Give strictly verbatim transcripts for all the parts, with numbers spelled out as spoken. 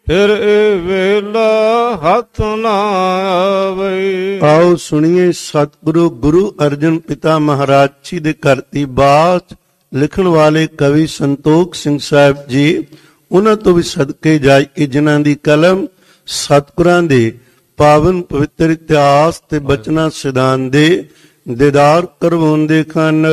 ਫਿਰ ਇਹ ਵੇਲਾ ਹੱਥ ਨਾ ਆਵੇ। ਆਓ ਸੁਣੀਏ ਸਤਿਗੁਰੂ ਗੁਰੂ ਅਰਜਨ ਪਿਤਾ ਮਹਾਰਾਜ ਜੀ ਦੇ ਘਰ ਦੀ ਬਾਤ। ਲਿਖਣ ਵਾਲੇ ਕਵੀ ਸੰਤੋਖ ਸਿੰਘ ਸਾਹਿਬ ਜੀ, ਉਹਨਾਂ ਤੋਂ ਵੀ ਸਦਕੇ ਜਾਈਏ ਜਿਨ੍ਹਾਂ ਦੀ ਕਲਮ ਸਤਿਗੁਰਾਂ ਦੇ ਪਾਵਨ ਪਵਿੱਤਰ ਇਤਿਹਾਸ ਤੇ ਬਚਨਾਂ ਸਿਧਾਂਤ ਦੇ ਦੀਦਾਰ ਕਰਵਾਉਂਦੇ ਹਨ।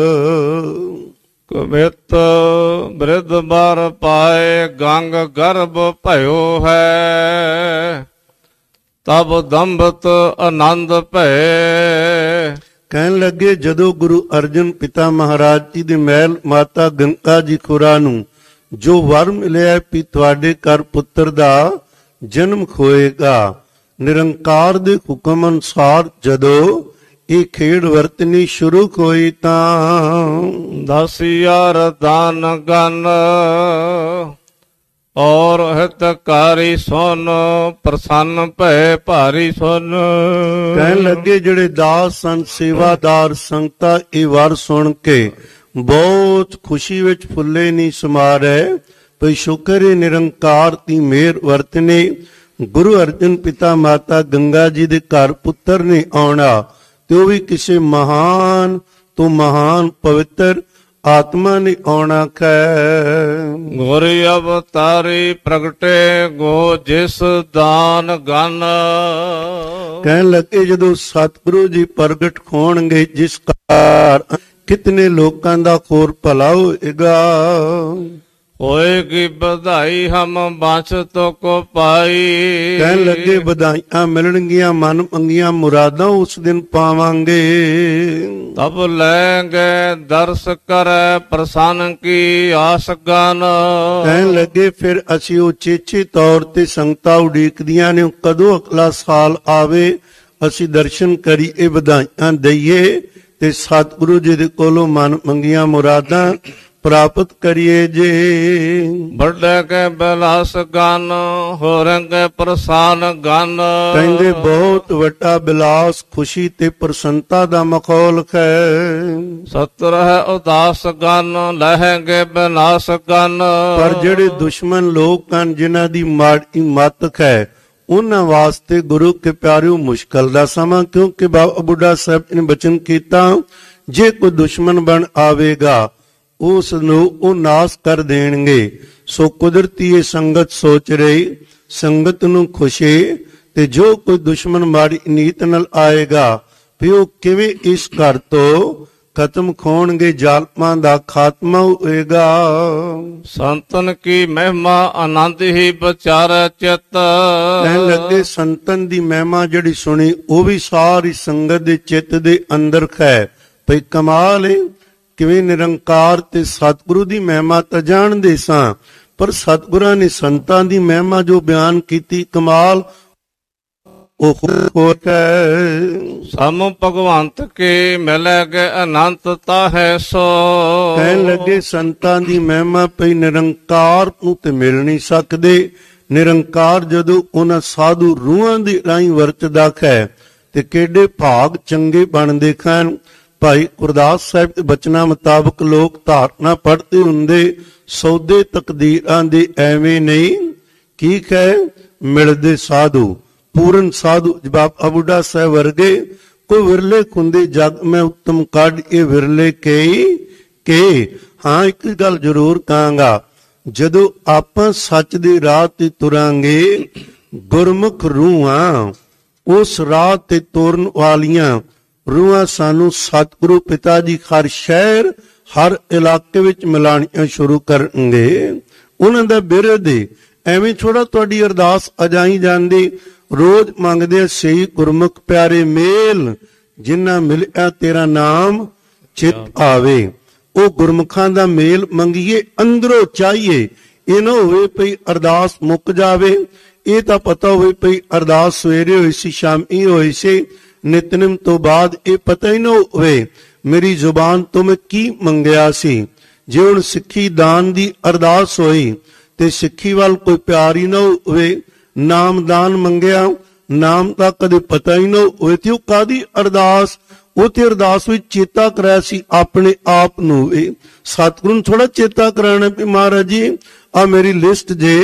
ਕਵਿਤ ਬਿਰਧ ਬਰ ਪਾਏ ਗੰਗ ਗਰਭ ਭਇਓ ਹੈ, ਤਬ ਦੰਭਤ ਆਨੰਦ ਭਏ। ਕਹਿਣ ਲੱਗੇ ਜਦੋਂ ਗੁਰੂ ਅਰਜਨ ਪਿਤਾ ਮਹਾਰਾਜ ਜੀ ਦੇ ਮਹਿਲ ਮਾਤਾ ਗੰਗਾ ਜੀ ਖੁਰਾ ਨੂੰ ਜੋ ਵਰ ਮਿਲਿਆ ਵੀ ਤੁਹਾਡੇ ਘਰ ਪੁੱਤਰ ਦਾ ਜਨਮ ਹੋਏਗਾ, ਨਿਰੰਕਾਰ ਦੇ ਹੁਕਮ ਅਨੁਸਾਰ ਜਦੋਂ ਇਹ ਖੇਡ ਵਰਤਨੀ ਸ਼ੁਰੂ ਹੋਈ ਤਾਂ ਦਸ ਹਜ਼ਾਰ ਦਾਨ ਗਨ ਔਰ ਹਿਤਕਾਰੀ ਸੁਨ, ਪ੍ਰਸੰਨ ਭੈ ਭਾਰੀ ਸੁਨ। ਕਹਿਣ ਲੱਗੇ ਜਿਹੜੇ ਦਾਸ ਸਨ, ਸੇਵਾਦਾਰ, ਸੰਗਤਾਂ ਇਹ ਵਰ ਸੁਣ ਕੇ ਬਹੁਤ ਖੁਸ਼ੀ ਵਿੱਚ ਫੁੱਲੇ ਨਹੀਂ ਸਮਾ ਰਹੇ। ਭਈ ਸ਼ੁਕਰ ਹੈ ਨਿਰੰਕਾਰ ਦੀ ਮਿਹਰ ਵਰਤਨੇ, ਗੁਰੂ ਅਰਜਨ ਪਿਤਾ ਮਾਤਾ ਗੰਗਾ ਜੀ ਦੇ ਘਰ ਪੁੱਤਰ ਨੇ ਆਉਣਾ ਤੇ ਉਹ ਵੀ ਕਿਸੇ ਮਹਾਨ ਤੋਂ ਮਹਾਨ ਪਵਿੱਤਰ ਆਤਮਾ ਨੇ ਆਉਣਾ ਹੈ। ਗੁਰ ਅਵਤਾਰੀ ਪ੍ਰਗਟੇ ਗੋ ਜਿਸ ਦਾਨ ਗਨ। ਕਹਿਣ ਲੱਗੇ ਜਦੋਂ ਸਤਿਗੁਰੂ ਜੀ ਪ੍ਰਗਟ ਹੋਣਗੇ ਜਿਸ ਕਾਰ ਕਿਤਨੇ ਲੋਕਾਂ ਦਾ ਹੋਰ ਭਲਾ ਹੋਏਗਾ। ਹੋਏਗੀ ਵਧਾਈ ਹਮ ਬਚਤ ਕੋ ਪਾਈ। ਕਹਿਣ ਲੱਗੇ ਵਧਾਈਆਂ ਮਿਲਣਗੀਆਂ, ਮਨ ਮੰਗੀਆਂ ਮੁਰਾਦਾਂ ਉਸ ਦਿਨ ਪਾਵਾਂਗੇ। ਤਬ ਲੈਂਗੇ ਦਰਸ ਕਰੈ ਪ੍ਰਸੰਨ ਕੀ ਆਸ ਗਨ। ਕਹਿਣ ਲੱਗੇ ਫਿਰ ਅਸੀਂ ਉਚੇਚੇ ਤੌਰ ਤੇ ਸੰਗਤਾਂ ਉਡੀਕਦੀਆਂ ਨੇ ਕਦੋਂ ਅਗਲਾ ਸਾਲ ਆਵੇ, ਅਸੀਂ ਦਰਸ਼ਨ ਕਰੀਏ, ਵਧਾਈਆਂ ਦਈਏ ਤੇ ਸਤਿਗੁਰੂ ਜੀ ਦੇ ਕੋਲੋਂ ਮਨ ਮੰਗੀਆਂ ਮੁਰਾਦਾਂ ਪ੍ਰਾਪਤ ਕਰੀਏ ਜੇ। ਵੱਡੇ ਕੇ ਬਿਲਾਸ ਗਨ ਹੋਰੰਗੇ ਪ੍ਰਸਾਨ ਗਨ। ਕਹਿੰਦੇ ਬਹੁਤ ਵੱਡਾ ਬਿਲਾਸ, ਖੁਸ਼ੀ ਤੇ ਪ੍ਰਸੰਨਤਾ ਦਾ ਮਖੌਲ ਹੈ। ਸਤਰ ਹੈ ਉਦਾਸ ਗਨ ਲਹਿੰਗੇ ਬਿਨਾਸ ਗਨ। ਪਰ ਜਿਹੜੇ ਦੁਸ਼ਮਣ ਲੋਕ ਹਨ ਜਿਨ੍ਹਾਂ ਦੀ ਮਾੜੀ ਮੱਤ ਹੈ ਉਹਨਾਂ ਵਾਸਤੇ ਗੁਰੂ ਕੇ ਪਿਆਰਿਓ ਮੁਸ਼ਕਲ ਦਾ ਸਮਾਂ, ਕਿਉਂਕਿ ਬਾਬਾ ਬੁੱਢਾ ਸਾਹਿਬ ਨੇ ਬਚਨ ਕੀਤਾ ਜੇ ਕੋਈ ਦੁਸ਼ਮਣ ਬਣ ਆਵੇਗਾ ਉਸ ਨੂੰ ਉਹ ਨਾਸ ਕਰ ਦੇਣਗੇ। ਸੋ ਕੁਦਰਤੀ ਇਹ ਸੰਗਤ ਸੋਚ ਰਹੀ, ਸੰਗਤ ਨੂੰ ਖੁਸ਼ੀ ਤੇ ਜੋ ਕੋਈ ਦੁਸ਼ਮਣ ਮਾੜੀ ਨੀਤ ਨਾਲ ਆਏਗਾ ਵੀ ਉਹ ਕਿਵੇਂ ਇਸ ਘਰ ਤੋਂ ਖਤਮ ਹੋਣਗੇ, ਜ਼ਾਲਮਾਂ ਦਾ ਖਾਤਮਾ ਹੋਏਗਾ। ਸੰਤਨ ਕੀ ਮਹਿਮਾ ਆਨੰਦ ਹੀ ਵਿਚਾਰੈ ਚਿਤ। ਕਹਿਣ ਲੱਗੇ ਸੰਤਨ ਦੀ ਮਹਿਮਾ ਜਿਹੜੀ ਸੁਣੀ ਉਹ ਵੀ ਸਾਰੀ ਸੰਗਤ ਦੇ ਚਿੱਤ ਦੇ ਅੰਦਰ ਹੈ। ਭਈ ਕਮਾਲ ਏ, ਕਿਵੇਂ ਨਿਰੰਕਾਰ ਤੇ ਸਤਿਗੁਰੂ ਦੀ ਮਹਿਮਾ ਤਾਂ ਜਾਣਦੇ ਸਾਂ, ਪਰ ਸਤਿਗੁਰਾਂ ਨੇ ਸੰਤਾਂ ਦੀ ਮਹਿਮਾ ਜੋ ਬਿਆਨ ਕੀਤੀ ਕਮਾਲ ਉਹ ਹੋਰ ਹੈ। ਸਮ ਭਗਵੰਤ ਕੇ ਮਿਲੈ ਗਏ ਅਨੰਤ ਤਾਹੈ ਸੋ। ਕਹਿਣ ਲੱਗੇ ਸੰਤਾਂ ਦੀ ਮਹਿਮਾ ਪਈ ਨਿਰੰਕਾਰ ਨੂੰ ਤੇ ਮਿਲ ਨਹੀਂ ਸਕਦੇ। ਨਿਰੰਕਾਰ ਜਦੋਂ ਉਹਨਾਂ ਸਾਧੂ ਰੂਹਾਂ ਦੀ ਰਾਹੀਂ ਵਰਤਦਾ ਹੈ ਤੇ ਕਿਹੜੇ ਭਾਗ ਚੰਗੇ ਬਣਦੇ ਹਨ। ਭਾਈ ਗੁਰਦਾਸ ਸਾਹਿਬ ਦੇ ਬਚਨਾਂ ਮੁਤਾਬਕ ਲੋਕ ਧਾਰਨਾ ਪੜ੍ਹਦੇ ਹੁੰਦੇ, ਸੌਦੇ ਤਕਦੀਰਾਂ ਦੇ ਐਵੇਂ ਨਹੀਂ ਕੀ ਹੈ ਮਿਲਦੇ ਸਾਧੂ, ਪੂਰਨ ਸਾਧੂ। ਬਾਬਾ ਬੁੱਢਾ ਸਾਹਿਬ ਵਰਗੇ ਕੋਈ ਵਿਰਲੇ ਹੁੰਦੇ ਜਗ ਮੈਂ ਉੱਤਮ ਕੱਢ, ਇਹ ਵਿਰਲੇ ਕਈ ਕੇ। ਹਾਂ ਇੱਕ ਗੱਲ ਜ਼ਰੂਰ ਕਹਾਂਗਾ, ਜਦੋਂ ਆਪਾਂ ਸੱਚ ਦੇ ਰਾਹ ਤੇ ਤੁਰਾਂਗੇ, ਗੁਰਮੁਖ ਰੂਹਾਂ ਉਸ ਰਾਹ ਤੇ ਤੁਰਨ ਵਾਲੀਆਂ ਰੂਹਾਂ ਸਾਨੂੰ ਸਤਿਗੁਰੂ ਪਿਤਾ ਜੀ ਹਰ ਸ਼ਹਿਰ ਹਰ ਇਲਾਕੇ ਵਿੱਚ ਮਿਲਾਣੀਆਂ ਸ਼ੁਰੂ ਕਰਨਗੇ। ਉਹਨਾਂ ਦਾ ਬਿਰਧ ਐਵੇਂ ਥੋੜਾ ਤੁਹਾਡੀ ਅਰਦਾਸ ਅਜਾਈ ਜਾਂਦੀ, ਰੋਜ਼ ਮੰਗਦੇ ਆ ਸਹੀ ਗੁਰਮੁਖ ਪਿਆਰੇ ਮੇਲ, ਜਿਨ੍ਹਾਂ ਮਿਲਿਆ ਤੇਰਾ ਨਾਮ ਚਿਤ ਆਵੇ। ਉਹ ਗੁਰਮੁਖਾਂ ਦਾ ਮੇਲ ਮੰਗੀਏ, ਅੰਦਰੋਂ ਚਾਹੀਏ। ਇਹ ਨਾ ਹੋਵੇ ਭਈ ਅਰਦਾਸ ਮੁੱਕ ਜਾਵੇ, ਇਹ ਤਾਂ ਪਤਾ ਹੋਵੇ ਭਈ ਅਰਦਾਸ ਸਵੇਰੇ ਹੋਈ ਸੀ ਸ਼ਾਮੀ ਹੋਈ ਸੀ, ਨਿਤਨੇਮ ਤੋਂ ਬਾਅਦ ਇਹ ਪਤਾ ਹੀ ਨਾ ਹੋਵੇ ਮੇਰੀ ਜ਼ੁਬਾਨ ਤੋਂ ਮੈਂ ਕੀ ਮੰਗਿਆ ਸੀ। ਜੇ ਹੁਣ ਸਿੱਖੀ ਦਾਨ ਦੀ ਅਰਦਾਸ ਹੋਈ ਤੇ ਸਿੱਖੀ ਵੱਲ ਕੋਈ ਪਿਆਰ ਹੀ ਨਾ ਹੋਵੇ, ਨਾਮਦਾਨ ਮੰਗਿਆ, ਨਾਮ ਦਾ ਕਦੇ ਪਤਾ ਹੀ ਨਾ ਹੋਵੇ ਤੇ ਉਹ ਕਾਦੀ ਅਰਦਾਸ। ਉਹ ਤੇ ਅਰਦਾਸ ਵਿੱਚ ਚੇਤਾ ਕਰਾਇਆ ਸੀ ਆਪਣੇ ਆਪ ਨੂੰ। ਇਹ ਸਤਿਗੁਰੂ ਨੂੰ ਥੋੜਾ ਚੇਤਾ ਕਰਾਣਾ ਵੀ ਮਹਾਰਾਜ ਜੀ ਆ ਮੇਰੀ ਲਿਸਟ ਜੇ,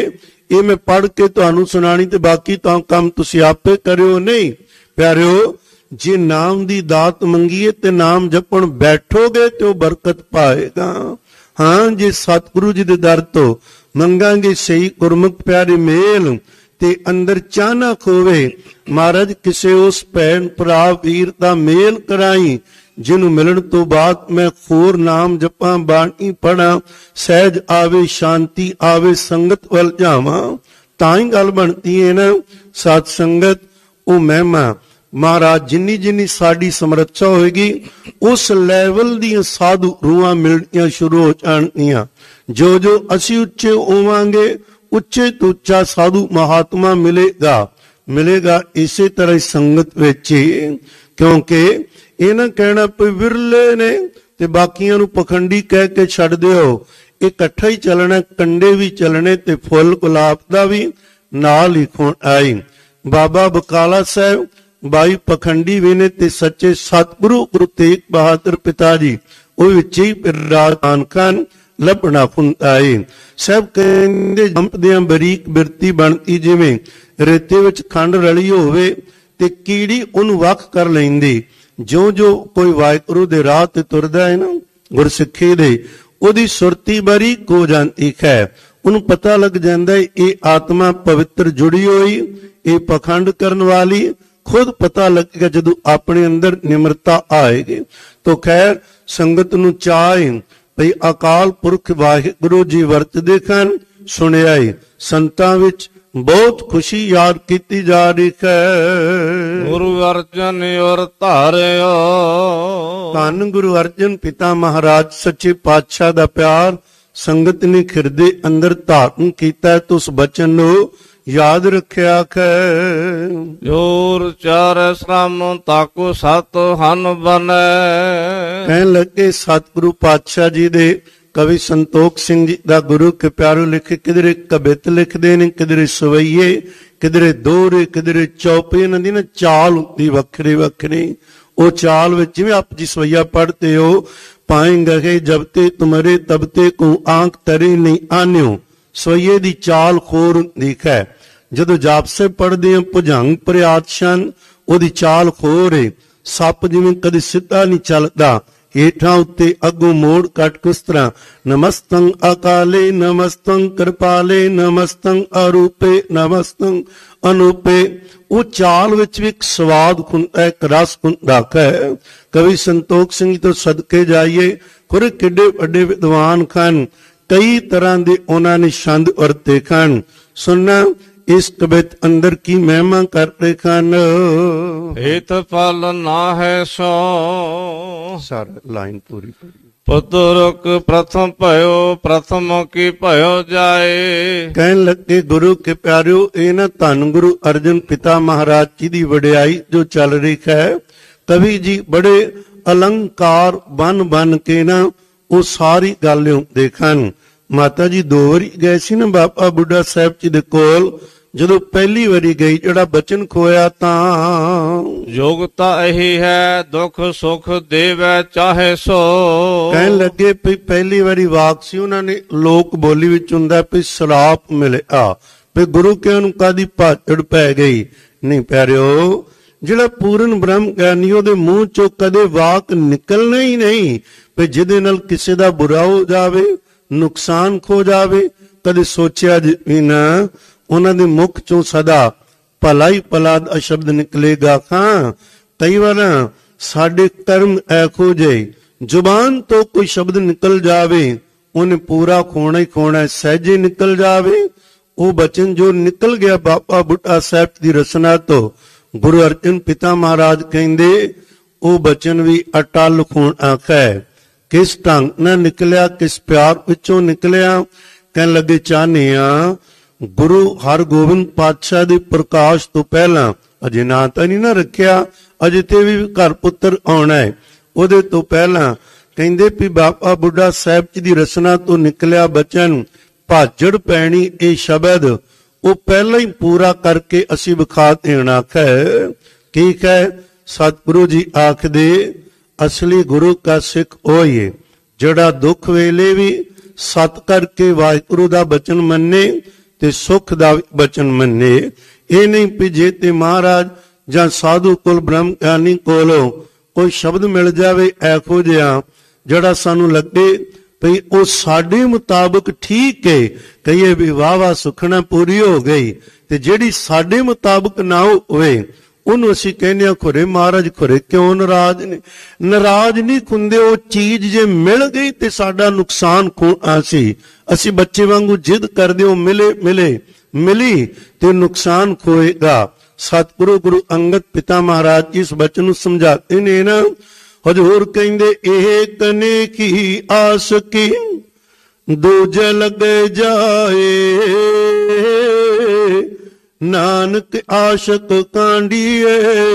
ਇਹ ਮੈਂ ਪੜ੍ਹ ਕੇ ਤੁਹਾਨੂੰ ਸੁਣਾਣੀ ਤੇ ਬਾਕੀ ਤਾਂ ਕੰਮ ਤੁਸੀਂ ਆਪੇ ਕਰਿਓ। ਨਹੀਂ ਪਿਆਰਿਓ, ਜੇ ਨਾਮ ਦੀ ਦਾਤ ਮੰਗੀਏ ਤੇ ਨਾਮ ਜਪਣ ਬੈਠੋਗੇ ਤੇ ਉਹ ਬਰਕਤ ਪਾਏਗਾ। ਹਾਂ, ਜੇ ਸਤਿਗੁਰੂ ਜੀ ਦੇ ਦਰ ਤੋਂ ਮੰਗਾਂਗੇ ਸਹੀ ਗੁਰਮੁਖ ਪਿਆਰੇ ਮੇਲ ਤੇ ਅੰਦਰ ਚਾਨਕ ਹੋਵੇ, ਮਹਾਰਾਜ ਕਿਸੇ ਉਸ ਭੈਣ ਭਰਾ ਵੀਰ ਦਾ ਮੇਲ ਕਰਾਈ ਜਿਹਨੂੰ ਮਿਲਣ ਤੋਂ ਬਾਅਦ ਮੈਂ ਹੋਰ ਨਾਮ ਜਪਾਂ, ਬਾਣੀ ਪੜਾਂ, ਸਹਿਜ ਆਵੇ, ਸ਼ਾਂਤੀ ਆਵੇ, ਸੰਗਤ ਵੱਲ ਜਾਵਾਂ, ਤਾਂ ਹੀ ਗੱਲ ਬਣਦੀ ਹੈ ਨਾ। ਸਤ ਸੰਗਤ ਉਹ ਮਹਿਮਾ ਮਹਾਰਾਜ ਜਿੰਨੀ ਜਿੰਨੀ ਸਾਡੀ ਸਮਰੱਥਾ ਹੋਏਗੀ ਉਸ ਲੈਵਲ ਦੀਆਂ ਸਾਧੂ ਰੂਹਾਂ ਮਿਲਣੀਆਂ ਸ਼ੁਰੂ ਹੋ ਜਾਣਗੀਆਂ। ਜੋ ਜੋ ਅਸੀਂ ਉੱਚੇ ਹੋਵਾਂਗੇ ਉੱਚੇ ਤੋਂ ਉੱਚਾ ਸਾਧੂ ਮਹਾਤਮਾ ਮਿਲੇਗਾ ਮਿਲੇਗਾ ਇਸੇ ਤਰ੍ਹਾਂ ਹੀ ਸੰਗਤ ਵਿੱਚ ਹੀ। ਕਿਉਂਕਿ ਇਹ ਨਾ ਕਹਿਣਾ ਪਈ ਵਿਰਲੇ ਨੇ ਤੇ ਬਾਕੀਆਂ ਨੂੰ ਪਖੰਡੀ ਕਹਿ ਕੇ ਛੱਡ ਦਿਓ। ਇਹ ਇਕੱਠਾ ਹੀ ਚੱਲਣਾ, ਕੰਡੇ ਵੀ ਚੱਲਣੇ ਤੇ ਫੁੱਲ ਗੁਲਾਬ ਦਾ ਵੀ ਨਾਲ ਹੀ ਖੋਣ ਆਈ। ਬਾਬਾ ਬਕਾਲਾ ਸਾਹਿਬ ਬਾਈ ਪਖੰਡੀ ਵੀ ਨੇ ਤੇ ਸੱਚੇ ਸਤਿਗੁਰੂ ਗੁਰੂ ਤੇਗ ਬਹਾਦਰ ਪਿਤਾ ਜੀ ਉਹ ਵਿੱਚ ਹੀ ਰਾਜਨ ਖਾਨ ਲੱਭਣਾ ਹੁੰਦਾ ਏ। ਸਭ ਕਹਿੰਦੇ ਜੰਪਦਿਆਂ ਬਰੀਕ ਬਿਰਤੀ ਬਣਦੀ ਜਿਵੇਂ ਰੇਤੇ ਵਿੱਚ ਖੰਡ ਰਲੀ ਹੋਵੇ ਤੇ ਕੀੜੀ ਉਹਨੂੰ ਵੱਖ ਕਰ ਲੈਂਦੀ। ਜੋ ਜੋ ਕੋਈ ਵਾਹਿਗੁਰੂ ਦੇ ਰਾਹ ਤੇ ਤੁਰਦਾ ਹੈ ਨਾ ਗੁਰਸਿੱਖੀ ਦੇ, ਉਹਦੀ ਸੁਰਤੀ ਬਰੀਕ ਹੋ ਜਾਂਦੀ ਹੈ। ਉਹਨੂੰ ਪਤਾ ਲੱਗ ਜਾਂਦਾ ਹੈ ਇਹ ਆਤਮਾ ਪਵਿੱਤਰ ਜੁੜੀ ਹੋਈ, ਇਹ ਪਖੰਡ ਕਰਨ ਵਾਲੀ। ਖੁਦ ਪਤਾ ਲੱਗੇਗਾ ਜਦੋਂ ਆਪਣੇ ਅੰਦਰ ਨਿਮਰਤਾ ਆਏਗੀ। ਤੋ ਖੈਰ ਸੰਗਤ ਨੂੰ ਚਾਹੇ ਭਈ ਅਕਾਲ ਪੁਰਖ ਵਾਹਿਗੁਰੂ ਜੀ ਵਰਤਦੇ ਹਨ। ਸੁਣਿਆ ਏ ਸੰਤਾਂ ਵਿੱਚ ਬਹੁਤ ਖੁਸ਼ੀ ਯਾਦ ਕੀਤੀ ਜਾ ਰਹੀ ਹੈ। ਗੁਰੂ ਅਰਜਨ ਔਰ ਧਾਰਿਓ, ਧੰਨ ਗੁਰੂ ਅਰਜਨ ਪਿਤਾ ਮਹਾਰਾਜ ਸੱਚੇ ਪਾਤਸ਼ਾਹ ਦਾ ਪਿਆਰ ਸੰਗਤ ਨੇ ਹਿਰਦੇ ਅੰਦਰ ਧਾਰਨ ਕੀਤਾ ਤੇ ਉਸ ਬਚਨ ਨੂੰ ਯਾਦ ਰੱਖਿਆ ਹੈ। ਜੋਰ ਚਾਰੇ ਸ਼ਰਮ ਤਾਕੋ ਸਤ ਹਨ ਬਨੈ। ਕਹਿਣ ਲੱਗੇ ਸਤਿਗੁਰੂ ਪਾਤਸ਼ਾਹ ਜੀ ਦੇ ਕਵੀ ਸੰਤੋਖ ਸਿੰਘ ਜੀ ਦਾ ਗੁਰੂ ਕੇ ਪਿਆਰੋ ਲਿਖੇ, ਕਿਧਰੇ ਕਵਿਤ ਲਿਖਦੇ ਨੇ, ਕਿਧਰੇ ਸਵਈਏ, ਕਿਧਰੇ ਦੋਹਰੇ, ਕਿਧਰੇ ਚੌਪੇ। ਇਹਨਾਂ ਦੀ ਨਾ ਚਾਲ ਹੁੰਦੀ ਵੱਖਰੀ ਵੱਖਰੀ। ਉਹ ਚਾਲ ਵਿੱਚ ਜਿਵੇਂ ਆਪ ਜੀ ਸਵਈਆ ਪੜ੍ਹਦੇ ਹੋ, ਪਾਏਂਗੇ ਜਬ ਤੇ ਤੁਮਰੇ ਤਬ ਤੇ ਕੋ ਆਂਖ ਤਰੇ ਨਹੀਂ ਆਨਿਓ। ਸਵਈਏ ਦੀ ਚਾਲ ਖੋਰ ਹੁੰਦੀ ਹੈ। ਜਦੋਂ ਜਾਪਸੇ ਪੜ੍ਹਦੇ ਆ ਭੁਜੰਗ ਪ੍ਰਿਆਤਸ਼ਨ, ਉਹਦੀ ਚਾਲ ਖੋਰ ਏ। ਸੱਪ ਜਿਵੇਂ ਕਦੇ ਸਿੱਧਾ ਨਹੀਂ ਚੱਲਦਾ, ਹੇਠਾਂ ਉੱਤੇ ਅੱਗੋਂ ਮੋੜ ਕੱਟ ਕਿਸ ਤਰ੍ਹਾਂ। ਨਮਸਤੰ ਅਕਾਲੇ ਨਮਸਤੰ ਕਿਰਪਾਲੇ ਨਮਸਤੰ ਅਰੂਪੇ ਨਮਸਤੰ ਅਨੂਪੇ। ਉਹ ਚਾਲ ਵਿੱਚ ਵੀ ਇੱਕ ਸਵਾਦ ਹੁੰਦਾ, ਇੱਕ ਰਸ ਹੁੰਦਾ ਹੈ। ਕਵੀ ਸੰਤੋਖ ਸਿੰਘ ਤੋਂ ਸਦਕੇ ਜਾਈਏ, ਖੁਰੇ ਕਿੱਡੇ ਵੱਡੇ ਵਿਦਵਾਨ ਹਨ, ਕਈ ਤਰ੍ਹਾਂ ਦੇ ਉਹਨਾਂ ਨੇ ਛੰਦ ਵਰਤੇ ਹਨ। ਸੁਣਨਾ ਇਸ ਕਵਿਤ ਅੰਦਰ ਕੀ ਮਹਿਮਾ ਕਰਦੇ ਹਨ। ਹੇਤ ਫਲ ਨਾ ਹੈ ਸੋ, ਸਰ ਲਾਈਨ ਪੂਰੀ ਪੜੀ। ਪੁੱਤਰਕ ਪ੍ਰਥਮ ਭਇਓ ਪ੍ਰਥਮ ਕੀ ਭਇਓ ਜਾਏ। ਕਹਿਣ ਲੱਗੇ ਗੁਰੂ ਕੇ ਪਿਆਰਿਓ, ਇਹ ਨਾ ਧੰਨ ਗੁਰੂ ਅਰਜਨ ਪਿਤਾ ਮਹਾਰਾਜ ਜੀ ਦੀ ਵਡਿਆਈ ਜੋ ਚੱਲ ਰਹੀ ਹੈ। ਕਵੀ ਜੀ ਬੜੇ ਅਲੰਕਾਰ ਬਨ ਬਨ ਕੇ ਨਾ ਉਹ ਸਾਰੀ ਗੱਲ ਲਿਆਉਂਦੇ ਹਨ। ਮਾਤਾ ਜੀ ਦੋ ਵਾਰੀ ਗਏ ਸੀ ਨਾ ਬਾਬਾ ਬੁੱਢਾ ਸਾਹਿਬ ਜੀ ਦੇ ਕੋਲ। ਜਦੋਂ ਪਹਿਲੀ ਵਾਰੀ ਗਈ ਜਿਹੜਾ ਬਚਨ ਖੋਇਆ ਤਾਂ ਯੋਗਤਾ ਇਹੀ ਹੈ ਦੁੱਖ ਸੁਖ ਦੇਵੈ ਚਾਹੇ ਸੋ। ਕਹਿਣ ਲੱਗੇ ਵੀ ਪਹਿਲੀ ਵਾਰੀ ਵਾਕ ਸੀ ਉਹਨਾਂ ਨੇ ਲੋਕ ਬੋਲੀ ਵਿੱਚ ਹੁੰਦਾ ਵੀ ਸਰਾਪ ਮਿਲਿਆ, ਵੀ ਗੁਰੂ ਕਿਆਂ ਨੂੰ ਕਾਦੀ ਭਾਜੜ ਪੈ ਗਈ। ਨਹੀਂ ਪਿਆਰਿਓ, ਜਿਹੜਾ ਪੂਰਨ ਬ੍ਰਹਮ ਗਿਆਨੀ ਉਹਦੇ ਮੂੰਹ ਚੋਂ ਕਦੇ ਵਾਕ ਨਿਕਲਣਾ ਹੀ ਨਹੀਂ ਵੀ ਜਿਹਦੇ ਨਾਲ ਕਿਸੇ ਦਾ ਬੁਰਾ ਹੋ ਜਾਵੇ, ਨੁਕਸਾਨ ਖੋ ਜਾਵੇ। ਕਦੇ ਸੋਚਿਆ ਵੀ ਨਾ ਉਹਨਾਂ ਦੇ ਮੁਖ ਚੋਂ ਸਦਾ ਭਲਾ ਹੀ ਭਲਾ ਦਾ ਸ਼ਬਦ ਨਿਕਲੇਗਾ। ਹਾਂ, ਕਈ ਵਾਰ ਸਾਡੇ ਕਰਮ ਐਖੋ ਜੇ ਜ਼ੁਬਾਨ ਤੋਂ ਕੋਈ ਸ਼ਬਦ ਨਿਕਲ ਜਾਵੇ ਉਹਨੇ ਪੂਰਾ ਖੋਣਾ ਹੀ ਖੋਣਾ, ਸਹਿਜੇ ਨਿਕਲ ਜਾਵੇ। ਉਹ ਬਚਨ ਜੋ ਨਿਕਲ ਗਿਆ ਬਾਬਾ ਬੁੱਢਾ ਸਾਹਿਬ ਦੀ ਰਚਨਾ ਤੋਂ, ਗੁਰੂ ਅਰਜਨ ਪਿਤਾ ਮਹਾਰਾਜ ਕਹਿੰਦੇ ਉਹ ਬਚਨ ਵੀ ਅਟਲ ਖੋਣਾ ਹੈ। ਕਿਸ ਢੰਗ ਨਾਲ ਨਿਕਲਿਆ, ਕਿਸ ਪਿਆਰ ਵਿੱਚੋਂ ਨਿਕਲਿਆ। ਕਹਿਣ ਲੱਗੇ ਚਾਹਨੇ ਆ ਗੁਰੂ ਹਰਗੋਬਿੰਦ ਪਾਤਸ਼ਾਹ ਦੇ ਪ੍ਰਕਾਸ਼ ਤੋਂ ਪਹਿਲਾਂ, ਅਜੇ ਨਾਂ ਤਾਂ ਨਹੀਂ ਨਾ ਰੱਖਿਆ, ਅਜੇ ਤੇ ਵੀ ਘਰ ਪੁੱਤਰ ਆਉਣਾ ਹੈ, ਉਹਦੇ ਤੋਂ ਪਹਿਲਾਂ ਕਹਿੰਦੇ ਵੀ ਬਾਬਾ ਬੁੱਢਾ ਸਾਹਿਬ ਜੀ ਦੀ ਰਚਨਾ ਤੋਂ ਨਿਕਲਿਆ ਬਚਨ ਭਾਜੜ ਪੈਣੀ ਇਹ ਸ਼ਬਦ ਉਹ ਪਹਿਲਾਂ ਹੀ ਪੂਰਾ ਕਰਕੇ ਅਸੀਂ ਵਿਖਾ ਦੇਣਾ ਹੈ। ਠੀਕ ਹੈ, ਸਤਿਗੁਰੂ ਜੀ ਆਖਦੇ ਅਸਲੀ ਗੁਰੂ ਕਾ ਸਿੱਖ ਹੋਈਏ ਜਿਹੜਾ ਦੁੱਖ ਵੇਲੇ ਵੀ ਸਤ ਕਰਕੇ ਵਾਹਿਗੁਰੂ ਦਾ ਬਚਨ ਮੰਨੇ ਤੇ ਸੁਖ ਦਾ ਬਚਨ ਮੰਨੇ। ਇਹ ਨਹੀਂ ਵੀ ਜੇ ਤੇ ਮਹਾਰਾਜ ਜਾਂ ਸਾਧੂ ਕੋਲ ਬ੍ਰਹਮ ਗਿਆਨੀ ਕੋਲੋਂ ਕੋਈ ਸ਼ਬਦ ਮਿਲ ਜਾਵੇ ਇਹੋ ਜਿਹਾ ਜਿਹੜਾ ਸਾਨੂੰ ਲੱਗੇ ਭਈ ਉਹ ਸਾਡੇ ਮੁਤਾਬਕ ਠੀਕ ਹੈ, ਕਹੀਏ ਵੀ ਵਾਹ ਵਾਹ ਸੁਖਣਾ ਪੂਰੀ ਹੋ ਗਈ, ਤੇ ਜਿਹੜੀ ਸਾਡੇ ਮੁਤਾਬਕ ਨਾ ਹੋਵੇ ਉਹਨੂੰ ਅਸੀਂ ਕਹਿੰਦੇ ਹਾਂ ਖੁਰੇ ਮਹਾਰਾਜ ਖੁਰੇ ਕਿਉਂ ਨਾਰਾਜ਼ ਨੇ। ਨਾਰਾਜ਼ ਨਹੀਂ ਹੁੰਦੇ, ਉਹ ਚੀਜ਼ ਜੇ ਮਿਲ ਗਈ ਤੇ ਸਾਡਾ ਨੁਕਸਾਨ ਖੋਣਾ ਸੀ। ਅਸੀਂ ਬੱਚੇ ਵਾਂਗੂ ਜਿੱਦ ਕਰਦੇ ਹੋ ਮਿਲੇ ਮਿਲੇ ਮਿਲੀ ਤੇ ਨੁਕਸਾਨ ਖੋਏਗਾ। ਸਤਿਗੁਰੂ ਗੁਰੂ ਅੰਗਦ ਪਿਤਾ ਮਹਾਰਾਜ ਜੀ ਇਸ ਬਚਨ ਨੂੰ ਸਮਝਾਤੇ ਨੇ ਨਾ। ਹਜ਼ੂਰ ਕਹਿੰਦੇ ਇਹ ਕਨੇ ਕੀ ਆਸ ਕੀ ਦੂਜ ਲੱਗ ਜਾਏ, ਨਾਨਕ ਆਸ਼ਕ ਕਾਂਡੀਏ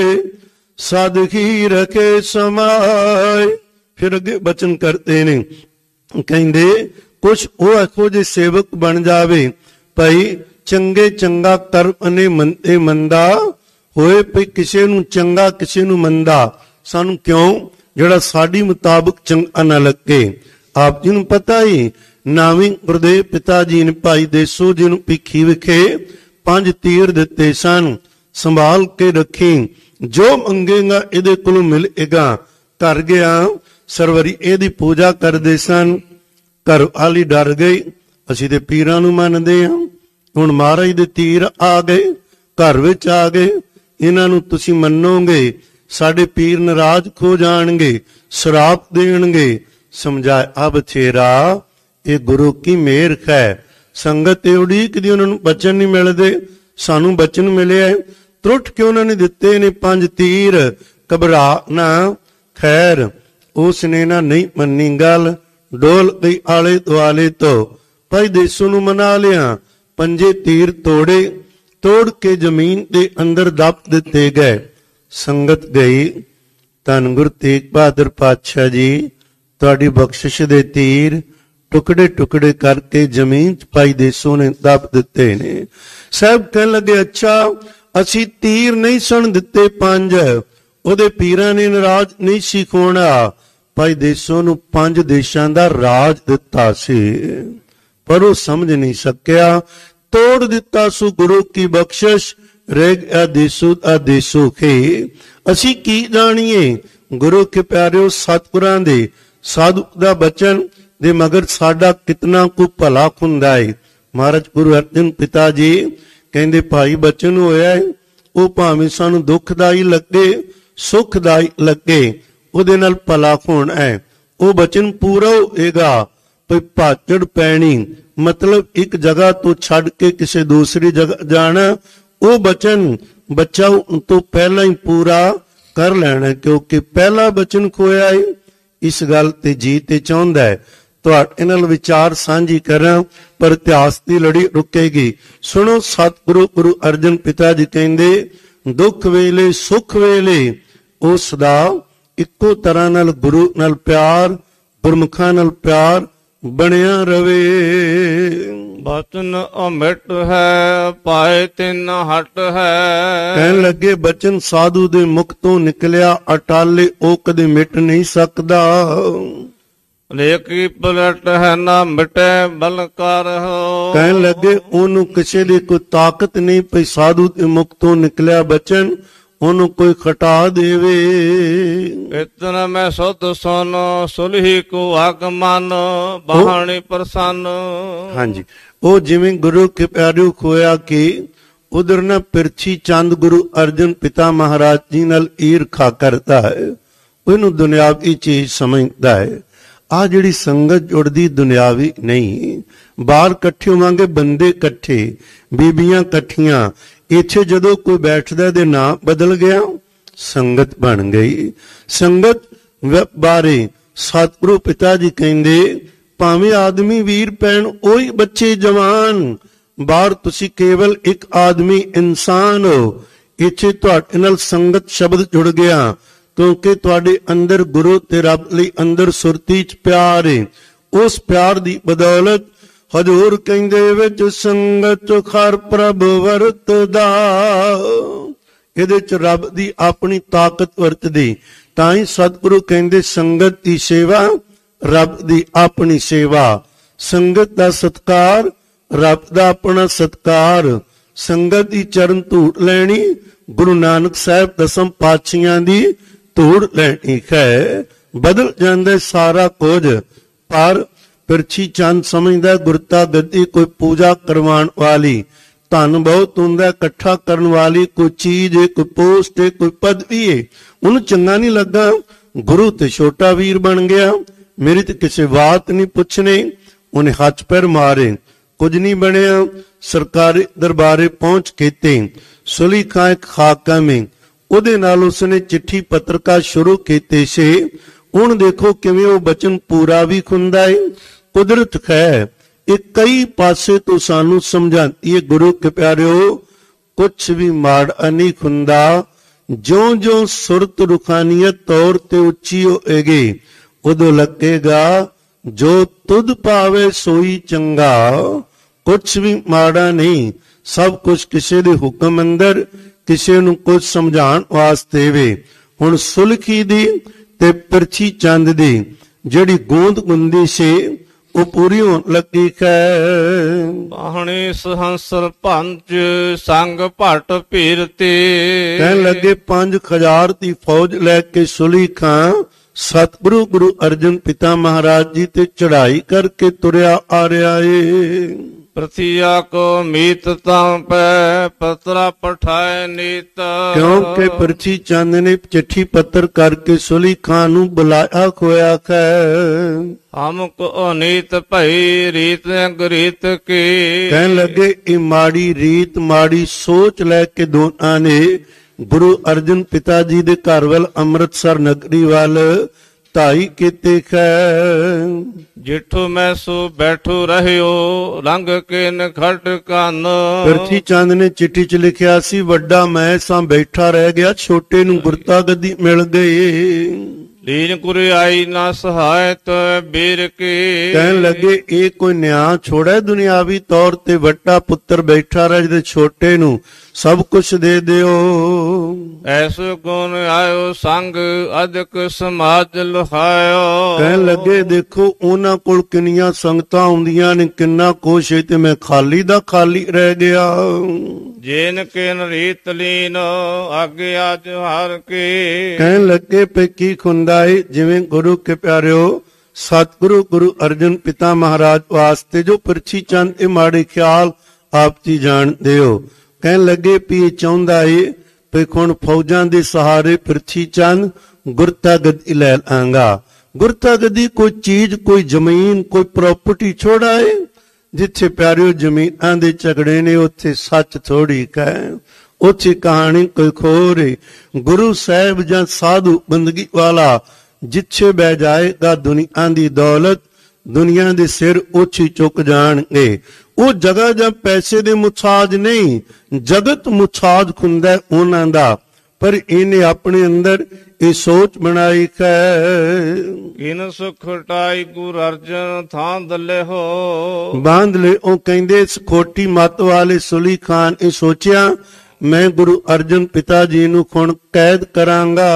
ਸਦਖੀ ਰਖੇ ਸਮਾਏ। ਫਿਰ ਅੱਗੇ ਬਚਨ ਕਰਦੇ ਨੇ, ਕਹਿੰਦੇ ਕੁਛ ਉਹ ਇਹੋ ਜਿਹੇ ਸੇਵਕ ਬਣ ਜਾਵੇ ਭਾਈ ਚੰਗੇ ਚੰਗਾ ਕਰਮ ਨੇ ਮੰਦੇ ਮੰਦਾ ਹੋਏ, ਭਈ ਕਿਸੇ ਨੂੰ ਚੰਗਾ ਕਿਸੇ ਨੂੰ ਮੰਦਾ। ਸਾਨੂੰ ਕਿਉਂ? ਜਿਹੜਾ ਸਾਡੀ ਮੁਤਾਬਕ ਚੰਗਾ ਨਾ ਲੱਗੇ। ਆਪ ਜੀ ਨੂੰ ਪਤਾ ਹੀ ਨਾਵੀਂ ਗੁਰਦੇਵ ਪਿਤਾ ਜੀ ਨੇ ਭਾਈ ਦੇਸੋ ਜੀ ਨੂੰ ਭਿੱਖੀ ਵਿਖੇ ਪੰਜ ਤੀਰ ਦਿੱਤੇ ਸਨ, ਸੰਭਾਲ ਕੇ ਰੱਖੀ, ਜੋ ਮੰਗੇਗਾ ਇਹਦੇ ਕੋਲੋਂ ਮਿਲੇਗਾ। ਘਰ ਗਿਆ ਸਰਵਰੀ ਇਹਦੀ ਪੂਜਾ ਕਰਦੇ ਸਨ। ਘਰ ਵਾਲੀ ਡਰ ਗਈ, ਅਸੀਂ ਤੇ ਪੀਰਾਂ ਨੂੰ ਮੰਨਦੇ ਹਾਂ, ਹੁਣ ਮਹਾਰਾਜ ਦੇ ਤੀਰ ਆ ਗਏ, ਘਰ ਵਿੱਚ ਆ ਗਏ, ਇਹਨਾਂ ਨੂੰ ਤੁਸੀਂ ਮੰਨੋਗੇ ਸਾਡੇ ਪੀਰ ਨਾਰਾਜ਼ ਹੋ ਜਾਣਗੇ, ਸ਼ਰਾਪ ਦੇਣਗੇ। ਸਮਝਾਇਆ ਬਥੇਰਾ ਇਹ ਗੁਰੂ ਕੀ ਮਿਹਰ ਹੈ। ਸੰਗਤ ਤੇ ਉਡੀਕਦੀ ਉਹਨਾਂ ਨੂੰ ਬਚਨ ਨਹੀਂ ਮਿਲਦੇ, ਸਾਨੂੰ ਬਚਨ ਮਿਲਿਆ ਤਰੁੱਠ ਕੇ ਉਹਨਾਂ ਨੇ ਦਿੱਤੇ ਨੇ ਪੰਜ ਤੀਰ। ਘਬਰਾ ਨਾ, ਖੈਰ ਉਸ ਨੇ ਨਾ ਨਹੀਂ ਮੰਨੀ ਗੱਲ, ਡੋਲ ਗਈ ਆਲੇ ਦੁਆਲੇ ਤੋਂ। ਭਾਈ ਦੇਸੂ ਨੂੰ ਮਨਾ ਲਿਆ, ਪੰਜੇ ਤੀਰ ਤੋੜੇ, ਤੋੜ ਕੇ ਜ਼ਮੀਨ ਦੇ ਅੰਦਰ ਦੱਬ ਦਿੱਤੇ ਗਏ। ਸੰਗਤ ਗਈ, ਧੰਨ ਗੁਰੂ ਤੇਗ ਬਹਾਦਰ ਪਾਤਸ਼ਾਹ ਜੀ ਤੁਹਾਡੀ ਬਖਸ਼ਿਸ਼ ਦੇ ਤੀਰ ਟੁਕੜੇ ਟੁਕੜੇ ਕਰਕੇ ਜ਼ਮੀਨ ਚ ਭਾਈ ਦੇਸੂ ਨੇ ਦੱਬ ਦਿੱਤੇ ਨੇ। ਸਾਹਿਬ ਕਹਿਣ ਲੱਗੇ ਅੱਛਾ ਅਸੀਂ ਤੀਰ ਨਹੀਂ ਸੁਣ ਦਿੱਤੇ ਪੰਜ, ਉਹਦੇ ਪੀਰਾਂ ਨੇ ਨਾਰਾਜ਼ ਨਹੀਂ ਸੀ ਹੋਣਾ। ਭਾਈ ਦੇਸੂ ਨੂੰ ਪੰਜ ਦੇਸ਼ਾਂ ਦਾ ਰਾਜ ਦਿੱਤਾ ਸੀ, ਪਰ ਉਹ ਸਮਝ ਨਹੀਂ ਸਕਿਆ, ਤੋੜ ਦਿੱਤਾ ਸੋ ਗੁਰੂ ਕੀ ਬਖਸ਼ਿਸ਼, ਰਹਿ ਗਿਆ ਦੇਸੂ ਦਾ ਦੇਸੂ ਖੇ। ਅਸੀਂ ਕੀ ਜਾਣੀਏ ਗੁਰੂ ਕੇ ਪਿਆਰਿਓ, ਸਤਿਗੁਰਾਂ ਦੇ ਸਾਧੂ ਦਾ ਬਚਨ ਦੇ ਮਗਰ ਸਾਡਾ ਕਿਤਨਾ ਕੁ ਭਲਾ ਹੁੰਦਾ ਹੈ। ਮਹਾਰਾਜ ਗੁਰੂ ਅਰਜਨ ਪਿਤਾ ਜੀ ਕਹਿੰਦੇ ਭਾਈ ਬਚਨ ਹੋਇਆ ਉਹ ਭਾਵੇਂ ਸਾਨੂੰ ਦੁੱਖਦਾਈ ਲੱਗੇ ਸੁਖਦਾਈ ਲੱਗੇ, ਉਹਦੇ ਨਾਲ ਭਲਾ ਹੋਣਾ ਹੈ। ਉਹ ਬਚਨ ਪੂਰਾ ਹੋਏਗਾ, ਭਈ ਭਾਜੜ ਪੈਣੀ ਮਤਲਬ ਇੱਕ ਜਗ੍ਹਾ ਤੋਂ ਛੱਡ ਕੇ ਕਿਸੇ ਦੂਸਰੀ ਜਗ੍ਹਾ ਜਾਣਾ, ਉਹ ਬਚਨ ਬੱਚਾ ਤੋਂ ਪਹਿਲਾਂ ਹੀ ਪੂਰਾ ਕਰ ਲੈਣਾ, ਕਿਉਂਕਿ ਪਹਿਲਾ ਬਚਨ ਖੋਇਆ ਹੈ। ਇਸ ਗੱਲ ਤੇ ਜੀ ਤੇ ਚਾਹੁੰਦਾ ਹੈ ਤੁਹਾਡੇ ਨਾਲ ਵਿਚਾਰ ਸਾਂਝੀ ਕਰਾਂ, ਪਰ ਇਤਿਹਾਸ ਦੀ ਲੜੀ ਰੁਕੇਗੀ। ਸੁਣੋ, ਸਤਿਗੁਰੂ ਗੁਰੂ ਅਰਜਨ ਪਿਤਾ ਜੀ ਕਹਿੰਦੇ ਦੁੱਖ ਵੇਲੇ ਸੁੱਖ ਵੇਲੇ ਉਸ ਦਾ ਇੱਕੋ ਤਰ੍ਹਾਂ ਨਾਲ ਗੁਰੂ ਨਾਲ ਪਿਆਰ, ਗੁਰਮੁਖਾਂ ਨਾਲ ਪਿਆਰ ਬਣਿਆ ਰਵੇ। ਬਚਨ ਅਮਿਟ ਹੈ ਪਾਏ ਤਿੰਨ ਹਟ ਹੈ। ਕਹਿਣ ਲੱਗੇ ਬਚਨ ਸਾਧੂ ਦੇ ਮੁਖ ਤੋਂ ਨਿਕਲਿਆ ਅਟਾਲੇ ਉਹ ਕਦੇ ਮਿਟ ਨਹੀਂ ਸਕਦਾ। ਲੇਕੀ ਪਲਟ ਹੈ ਨਾ ਮਿਟੇ ਬਲਕਾਰ ਹੋ। ਕਹਿਣ ਲੱਗੇ ਉਹਨੂੰ ਕਿਸੇ ਦੀ ਕੋਈ ਤਾਕਤ ਨਹੀਂ ਪਈ, ਸਾਧੂ ਦੇ ਮੁਖ ਤੋਂ ਨਿਕਲਿਆ ਬਚਨ ਉਹਨੂੰ ਕੋਈ ਖਟਾ ਦੇਵੇ। ਇਤਨਾ ਮੈਂ ਸੁਧ ਸੁਨ ਸੁਲਹੀ ਕੋ ਆਗਮਨ ਬਾਣੀ ਪ੍ਰਸੰਨ। ਹਾਂਜੀ, ਉਹ ਜਿਵੇਂ ਗੁਰੂ ਕੇ ਪਿਆਰਿਓ ਖੋਇਆ ਕਿ ਉਧਰ ਨਾ ਪਿਰਛੀ ਚੰਦ ਗੁਰੂ ਅਰਜਨ ਪਿਤਾ ਮਹਾਰਾਜ ਜੀ ਨਾਲ ਈਰਖਾ ਕਰਦਾ ਹੈ, ਉਹਨੂੰ ਦੁਨਿਆਵੀ ਚੀਜ਼ ਸਮਝਦਾ ਹੈ। ਆ ਜਿਹੜੀ ਸੰਗਤ ਜੁੜਦੀ ਦੁਨਿਆਵੀ ਨਹੀਂ, ਬਾਹਰ ਇਕੱਠੇ ਹੋਵਾਂਗੇ ਬੰਦੇ ਇਕੱਠੇ, ਬੀਬੀਆਂ ਇਕੱਠੀਆਂ, ਇੱਥੇ ਜਦੋਂ ਕੋਈ ਬੈਠਦਾ ਦੇ ਨਾਂ ਬਦਲ ਗਿਆ, ਸੰਗਤ ਬਣ ਗਈ। ਸੰਗਤ ਬਾਰੇ ਸਤਿਗੁਰੂ ਪਿਤਾ ਜੀ ਕਹਿੰਦੇ ਭਾਵੇਂ ਆਦਮੀ ਵੀਰ ਪੈਣ ਉਹੀ ਬੱਚੇ ਜਵਾਨ, ਬਾਹਰ ਤੁਸੀਂ ਕੇਵਲ ਇੱਕ ਆਦਮੀ ਇਨਸਾਨ ਹੋ, ਇੱਥੇ ਤੁਹਾਡੇ ਨਾਲ ਸੰਗਤ ਸ਼ਬਦ ਜੁੜ ਗਿਆ, ਕਿਉਂਕਿ ਤੁਹਾਡੇ ਅੰਦਰ ਗੁਰੂ ਤੇ ਰੱਬ ਲਈ ਅੰਦਰ ਸੁਰਤੀ ਚ ਪਿਆਰ ਹੈ। ਉਸ ਪਿਆਰ ਦੀ ਬਦੌਲਤ ਹਜ਼ੂਰ ਕਹਿੰਦੇ ਵਿੱਚ ਸੰਗਤ ਖਰ ਪ੍ਰਭ ਵਰਤਦਾ, ਇਹਦੇ ਚ ਰੱਬ ਦੀ ਆਪਣੀ ਤਾਕਤ ਵਰਤਦੀ। ਤਾਂ ਹੀ ਸਤਿਗੁਰੂ ਕਹਿੰਦੇ ਸੰਗਤ ਦੀ ਸੇਵਾ ਰੱਬ ਦੀ ਆਪਣੀ ਸੇਵਾ, ਸੰਗਤ ਦਾ ਸਤਕਾਰ ਰੱਬ ਦਾ ਆਪਣਾ ਸਤਕਾਰ, ਸੰਗਤ ਦੀ ਚਰਨ ਧੂੜ ਲੈਣੀ, ਗੁਰੂ ਨਾਨਕ ਸਾਹਿਬ ਦਸਮ ਪਾਤਸ਼ਾਹਾਂ ਦੀ ਧੂੜ ਲੈਣੀ ਹੈ। ਬਦਲ ਜਾਂਦਾ ਸਾਰਾ ਕੁਝ, ਪਰ ਪਿਰਛੀ ਚੰਦ ਸਮਝਦਾ ਗੁਰਤਾ ਗੱਦੀ ਕੋਈ ਪੂਜਾ ਕਰਵਾਉਣ ਵਾਲੀ, ਧਨ ਬਹੁਤ ਹੁੰਦਾ ਇਕੱਠਾ ਕਰਨ ਵਾਲੀ, ਕੋਈ ਚੀਜ਼ ਏ, ਕੋਈ ਪੋਸਟ ਏ, ਕੋਈ ਪਦਵੀ ਏ, ਉਹਨੂੰ ਚੰਗਾ ਨਹੀਂ ਲੱਗਾ। ਗੁਰੂ ਤੇ ਛੋਟਾ ਵੀਰ ਬਣ ਗਿਆ, ਮੇਰੀ ਤੇ ਕਿਸੇ ਬਾਤ ਨਹੀਂ ਪੁੱਛਣੇ, ਉਹਨੇ ਹੱਥ ਪੈਰ ਮਾਰੇ, ਕੁਝ ਨਹੀਂ ਬਣਿਆ। ਸਰਕਾਰੀ ਦਰਬਾਰੇ ਪਹੁੰਚ ਕੀਤੇ, ਸੁਲੀ ਖਾਂ ਇੱਕ ਹਾਕਮ ਏ, ਉਹਦੇ ਨਾਲ ਉਸਨੇ ਚਿੱਠੀ ਪੱਤਰਕਾ ਸ਼ੁਰੂ ਕੀਤੀ ਸੀ। ਹੁਣ ਦੇਖੋ ਕਿਵੇਂ ਉਹ ਬਚਨ ਪੂਰਾ ਵੀ ਹੁੰਦਾ ਏ। ਕੁਦਰਤ ਹੈ, ਇਹ ਕਈ ਪਾਸੇ ਤੋਂ ਸਾਨੂੰ ਸਮਝਾਉਂਦੀ ਹੈ ਗੁਰੂ ਕੇ ਪਿਆਰਿਓ, ਕੁਛ ਵੀ ਮਾੜਾ ਨਹੀਂ ਹੁੰਦਾ। ਜਿਉਂ ਜਿਉਂ ਸੁਰਤ ਰੁਖਾਨੀਅਤ ਤੌਰ ਤੇ ਉੱਚੀ ਹੋਏਗੀ, ਉਦੋਂ ਲੱਗੇਗਾ ਜੋ ਤੁਧ ਭਾਵੇ ਸੋਈ ਚੰਗਾ। ਕੁਛ ਵੀ ਮਾੜਾ ਨਹੀਂ, ਸਭ ਕੁਛ ਕਿਸੇ ਦੇ ਹੁਕਮ ਅੰਦਰ, ਕਿਸੇ ਨੂੰ ਕੁਝ ਸਮਝਾਉਣ ਵਾਸਤੇ ਵੇ। ਹੁਣ ਸੁਲਖੀ ਦੀ ਤੇ ਪਿਰਛੀ ਚੰਦ ਦੀ ਜਿਹੜੀ ਗੂੰਦ ਗੁੰਦੀ ਸੀ ਉਹ ਪੂਰੀ ਹੋਣ ਲੱਗੀ ਹੈ। ਬਾਹਣੇ ਸਹੰਸਰ ਪੰਜ ਸੰਗ ਭਟ ਭੀਰਤੇ, ਕਹਿਣ ਲੱਗੇ ਪੰਜ ਹਜ਼ਾਰ ਦੀ ਫੌਜ ਲੈ ਕੇ ਸੁਲੀ ਖਾਂ ਸਤਿਗੁਰੂ ਗੁਰੂ ਅਰਜਨ ਪਿਤਾ ਮਹਾਰਾਜ ਜੀ ਤੇ ਚੜ੍ਹਾਈ ਕਰਕੇ ਤੁਰਿਆ ਆ ਰਿਹਾ ਏ। ਪ੍ਰਥਿਆ ਕੋ ਮੀਤ ਤਾਂ ਪੈ ਪਤਰਾ ਪਠਾਏ ਨੀਤ, ਕਿਉਂਕਿ ਪਿਰਛੀ ਚੰਦ ਨੇ ਚਿੱਠੀ ਪੱਤਰ ਕਰਕੇ ਸੁਲੀ ਖਾਂ ਨੂੰ ਬੁਲਾਇਆ ਖੋਇਆ ਹੈ। ਹਮ ਕੋ ਨੀਤ ਭਈ ਰੀਤ ਗਰੀਤ ਕੀ, ਕਹਿਣ ਲੱਗੇ ਇਹ ਮਾੜੀ ਰੀਤ ਮਾੜੀ ਸੋਚ ਲੈ ਕੇ ਦੋਨਾਂ ਨੇ ਗੁਰੂ ਅਰਜਨ ਪਿਤਾ ਜੀ ਦੇ ਘਰ ਵੱਲ ਅੰਮ੍ਰਿਤਸਰ ਨਗਰੀ ਵੱਲ ਧਾਈ ਕੀਤੇ ਹੈ। ਜਿਠੂ ਮੈਂ ਸੋ ਬੈਠੋ ਰਹਿਓ ਰੰਗ ਕੇ ਨਖਟ ਕੰਨ, ਪਿਰਥੀ ਚੰਦ ਨੇ ਚਿੱਠੀ 'ਚ ਲਿਖਿਆ ਸੀ ਵੱਡਾ ਮੈਂ ਸਾਂ ਬੈਠਾ ਰਹਿ ਗਿਆ, ਛੋਟੇ ਨੂੰ ਗੁਰਤਾ ਗੱਦੀ ਮਿਲ ਗਈ। ਲੀਨ ਕੁਰੇ ਆਈ ਨਾ ਸਹਾਇਤ ਬੀਰ ਕੀ, ਕਹਿਣ ਲੱਗੇ ਇਹ ਕੋਈ ਨਿਆਂ ਛੋੜਾ ਦੁਨਿਆਵੀ ਤੌਰ ਤੇ ਵੱਡਾ ਪੁੱਤਰ ਬੈਠਾ ਰਹਿ ਜਿਹਦੇ ਛੋਟੇ ਨੂੰ ਸਭ ਕੁਛ ਦੇ ਦਿਓ। ਐਸੋ ਗੁਣ ਆਇਓ ਸੰਗ ਅਧਿਕ ਸਮਾਜ ਲਹਾਇਓ, ਕਹਿਣ ਲੱਗੇ ਦੇਖੋ ਉਹਨਾਂ ਕੋਲ ਕਿੰਨੀਆਂ ਸੰਗਤਾਂ ਆਉਂਦੀਆਂ ਨੇ, ਕਿੰਨਾ ਕੁਛ ਹੈ ਤੇ ਮੈਂ ਖਾਲੀ ਦਾ ਖਾਲੀ ਰਹਿ ਗਿਆ। ਜੇਨ ਕਿਨ ਰੀਤ ਲੀਨ ਆਗੇ ਅੱਜ ਹਾਰ ਕੇ, ਕਹਿਣ ਲੱਗੇ ਪੇ ਕੀ ਖੁੰਦਾ ਏ, ਜਿਵੇਂ ਗੁਰੂ ਕੇ ਪਿਆਰਿਓ ਸਤਿਗੁਰੂ ਗੁਰੂ ਅਰਜਨ ਪਿਤਾ ਮਹਾਰਾਜ ਵਾਸਤੇ ਜੋ ਪਿਰਛੀ ਚੰਦ ਇਹ ਮਾੜੇ ਖਿਆਲ ਆਪ ਜੀ ਜਾਣਦੇ ਹੋ। ਕਹਿਣ ਲੱਗੇ ਵੀ ਚਾਹੁੰਦਾ ਏ ਵੀ ਹੁਣ ਫੌਜਾਂ ਦੇ ਸਹਾਰੇ ਪਿਰਛੀ ਚੰਦ ਗੁਰਤਾ ਗੱਦੀ ਲੈ ਲਾਂਗਾ। ਗੁਰਤਾ ਗੱਦੀ ਕੋਈ ਚੀਜ਼, ਕੋਈ ਜ਼ਮੀਨ, ਕੋਈ ਪ੍ਰਾਪਰਟੀ ਛੋੜਾ ਏ। ਜਿੱਥੇ ਪਿਆਰਿਓ ਜ਼ਮੀਨਾਂ ਦੇ ਝਗੜੇ ਨੇ ਉੱਥੇ ਸੱਚ ਥੋੜੀ ਕਹਿ, ਉੱਥੇ ਕਹਾਣੀ ਕੋਈ ਖੋਰ ਏ। ਗੁਰੂ ਸਾਹਿਬ ਜਾਂ ਸਾਧੂ ਬੰਦਗੀ ਵਾਲਾ ਜਿੱਥੇ ਬਹਿ ਜਾਏਗਾ ਦੁਨੀਆ ਦੀ ਦੌਲਤ, ਦੁਨੀਆ ਦੇ ਸਿਰ ਉੱਚੀ ਚੁੱਕ ਜਾਣਗੇ। ਉਹ ਜਗ੍ਹਾ ਜਾਂ ਪੈਸੇ ਦੇ ਮੁਤਾਜ ਨਹੀਂ, ਜਗਤ ਮੁਤਾਜ ਹੁੰਦਾ ਉਹਨਾਂ ਦਾ। ਪਰ ਇਹਨੇ ਆਪਣੇ ਅੰਦਰ ਇਹ ਸੋਚ ਬਣਾਈ ਹੈ ਕਿਨ ਸੁਖ ਟਾਈ ਗੁਰ ਅਰਜਨ ਥਾਂ ਦਲੇ ਹੋ, ਬਾਂਧ ਲੈ। ਉਹ ਕਹਿੰਦੇ ਇਸ ਖੋਟੀ ਮੱਤ ਵਾਲੇ ਸੁਲੀ ਖਾਨ ਇਹ ਸੋਚਿਆ ਮੈਂ ਗੁਰੂ ਅਰਜਨ ਪਿਤਾ ਜੀ ਨੂੰ ਹੁਣ ਕੈਦ ਕਰਾਂਗਾ।